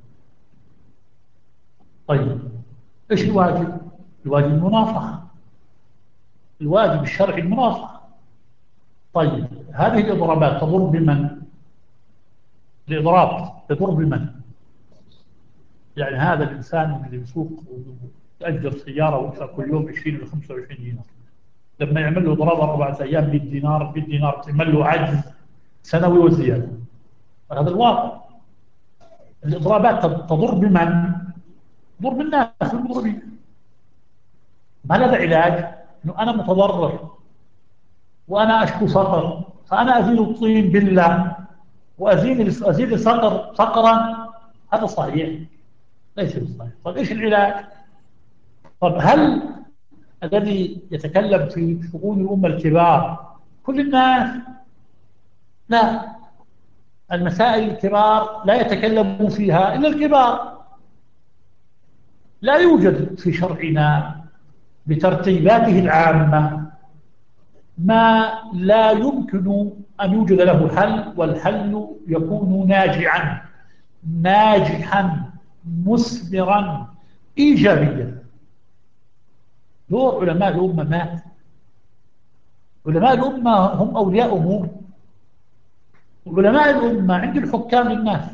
طيب، إيش الواجب؟ الواجب المناصحة، الواجب الشرعي المناصحة. طيب، هذه الإضرابات تضر بمن؟ الإضراب تضر بمن؟ يعني هذا الإنسان اللي يسوق ويأجر سيارة ويدفع كل يوم عشرين إلى خمسة وعشرين دينار، لما يعمل له ضرابة أربعة أيام مئة دينار، مئة دينار تعمل له عجز سنوي وزيادة. هذا الواقع. الإضرابات تضر بمن؟ تضر بالناس المضربين. ما لها علاج؟ إنه أنا متضرر وأنا أشكو فقر، فأنا أزيل الطين بالله وأزيل أزيل الفقر فقرا. هذا صحيح؟ ليس بصحيح. طيب إيش العلاج؟ طب هل الذي يتكلم في شؤون الأمة الكبار كل الناس؟ لا، المسائل الكبار لا يتكلمون فيها إلا الكبار. لا يوجد في شرعنا بترتيباته العامة ما لا يمكن أن يوجد له حل، والحل يكون ناجعا ناجحا مثمرا إيجابيا. دور علماء الأمة مات. علماء الأمة هم أولياء أمور. علماء الأمة عند الحكام للناس،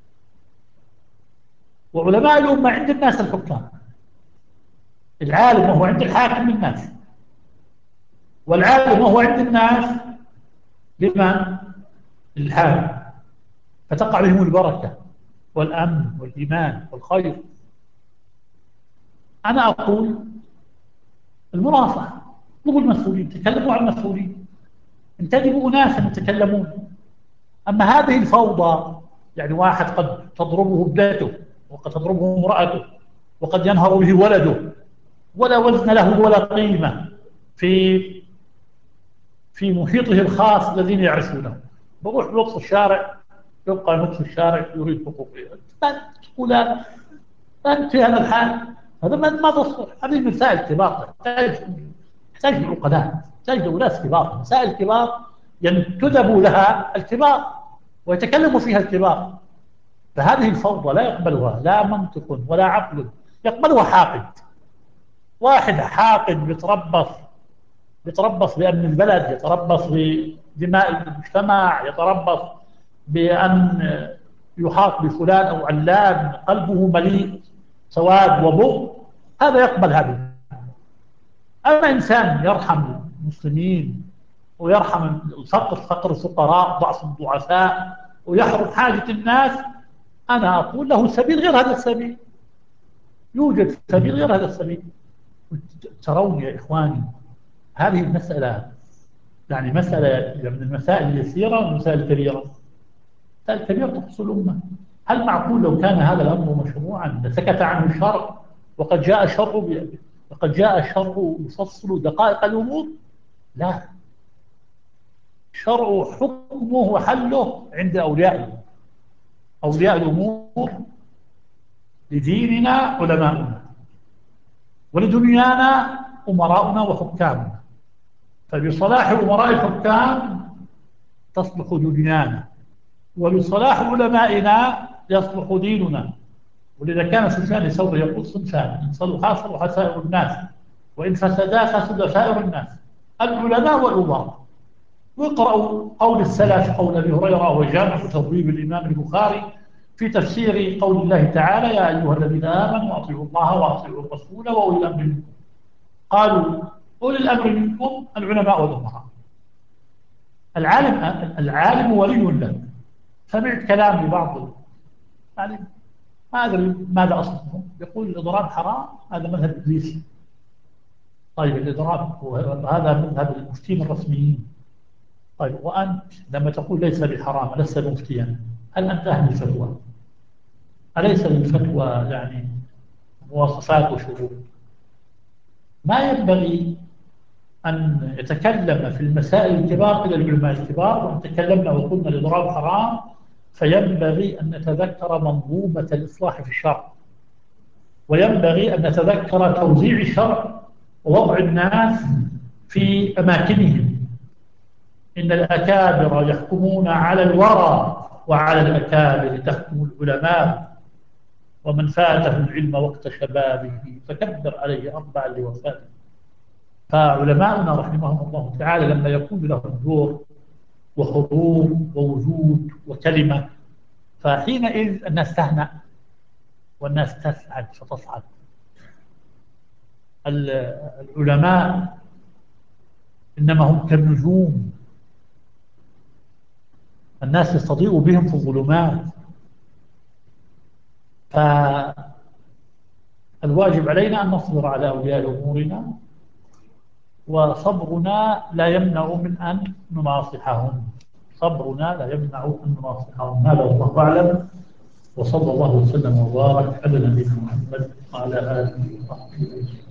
وعلماء الأمة عند الناس الحكام. العالم وهو عند الحاكم للناس، والعالم وهو عند الناس لمن؟ للحاكم. فتقع بهم البركة والأمن والإيمان والخير. أنا أقول المناصحة، اطلبوا المسؤولين، تكلموا عن المسؤولين، انتدبوا أناسا يتكلمون. أما هذه الفوضى، يعني واحد قد تضربه ابنته وقد تضربه امرأته وقد ينهر به ولده ولا وزن له ولا قيمة في في محيطه الخاص الذين يعرفونه، بروح نصف الشارع يبقى نصف الشارع يريد حقوقه. تقول أنت في هذا الحال، هذا ما ما تصلح. هذه مسائل كبار تحتاج تحتاج عقلاء، تحتاج أناس كبار، مسائل كبار ينتدب لها الكبار ويتكلم فيها الكبار. فهذه الفوضى لا يقبلها لا منطق ولا عقل، يقبلها حاقد. واحد حاقد يتربص يتربص بأمن البلد، يتربص بدماء المجتمع، يتربص بأن يحاط بفلان أو علان قلبه مليء سواد وبغض، هذا يقبل هذه. أما إنسان يرحم المسلمين ويرحم الفقر، فقر الفقراء، ضعف الضعفاء، ويحرم حاجة الناس، أنا أقول له سبيل غير هذا السبيل. يوجد سبيل غير هذا السبيل. ترون يا إخواني هذه المسألة يعني مسألة من المسائل اليسيرة والمسائل الكبيرة. المسائل الكبيرة تخص الأمة. هل معقول لو كان هذا الأمر مشروعا لسكت عنه الشرع؟ وقد جاء الشرع وقد جاء الشرع يفصل دقائق الأمور. لا، الشرع حكمه وحله عند أولياء أولياء الأمور. لديننا علماؤنا، ولدنيانا أمراؤنا وحكامنا. فبصلاح أمراء الحكام تصلح دنيانا، وبصلاح علمائنا يصلح ديننا. ولذا كان سفيان الثوري يقول صنفان: إن صلحا صلح سائر الناس، وإن فسدا فسد سائر الناس، العلماء والأمراء. واقرأوا قول السلف، قول أبي هريرة وجامع تبويب الإمام البخاري في تفسير قول الله تعالى: يا أيها الذين آمنوا أطيعوا الله وأطيعوا الرسول وأولي الأمر منكم. قالوا أولي الأمر منكم العلماء والأمراء. العالم العالم ولي له. سمعت كلام لبعض يعني ما أدري ماذا أصله، يقول الإضراب حرام، هذا مذهب إبليسي. طيب الإضراب هذا مذهب المفتين الرسميين. طيب وأنت لما تقول ليس بحرام لست مفتيا، هل أنت أهل الفتوى؟ أليس للفتوى يعني مواصفات وشروط؟ ما ينبغي أن يتكلم في المسائل الكبار إلى العلماء الكبار. وأن تكلمنا وقلنا الإضراب حرام، فينبغي أن نتذكر منظومة الإصلاح في الشرع، وينبغي أن نتذكر توزيع الشرع ووضع الناس في أماكنهم. إن الأكابر يحكمون على الورى، وعلى الأكابر تحكم العلماء. ومن فاته العلم وقت شبابه فكبر عليه أربعا لوفاته. فعلماؤنا رحمهم الله تعالى لما يكون لهم دور وحضور ووجود وكلمة، فحينئذ الناس تهنأ والناس تسعد فتصعد. العلماء إنما هم كالنجوم، الناس يستضيء بهم في الظلمات. فالواجب علينا أن نصبر على أولياء أمورنا، وصبرنا لا يمنع من أن نناصحهم. صبرنا لا يمنع أن نناصحهم. هذا والله أعلم، وصلى الله وسلم وبارك على نبينا محمد وعلى آله وصحبه.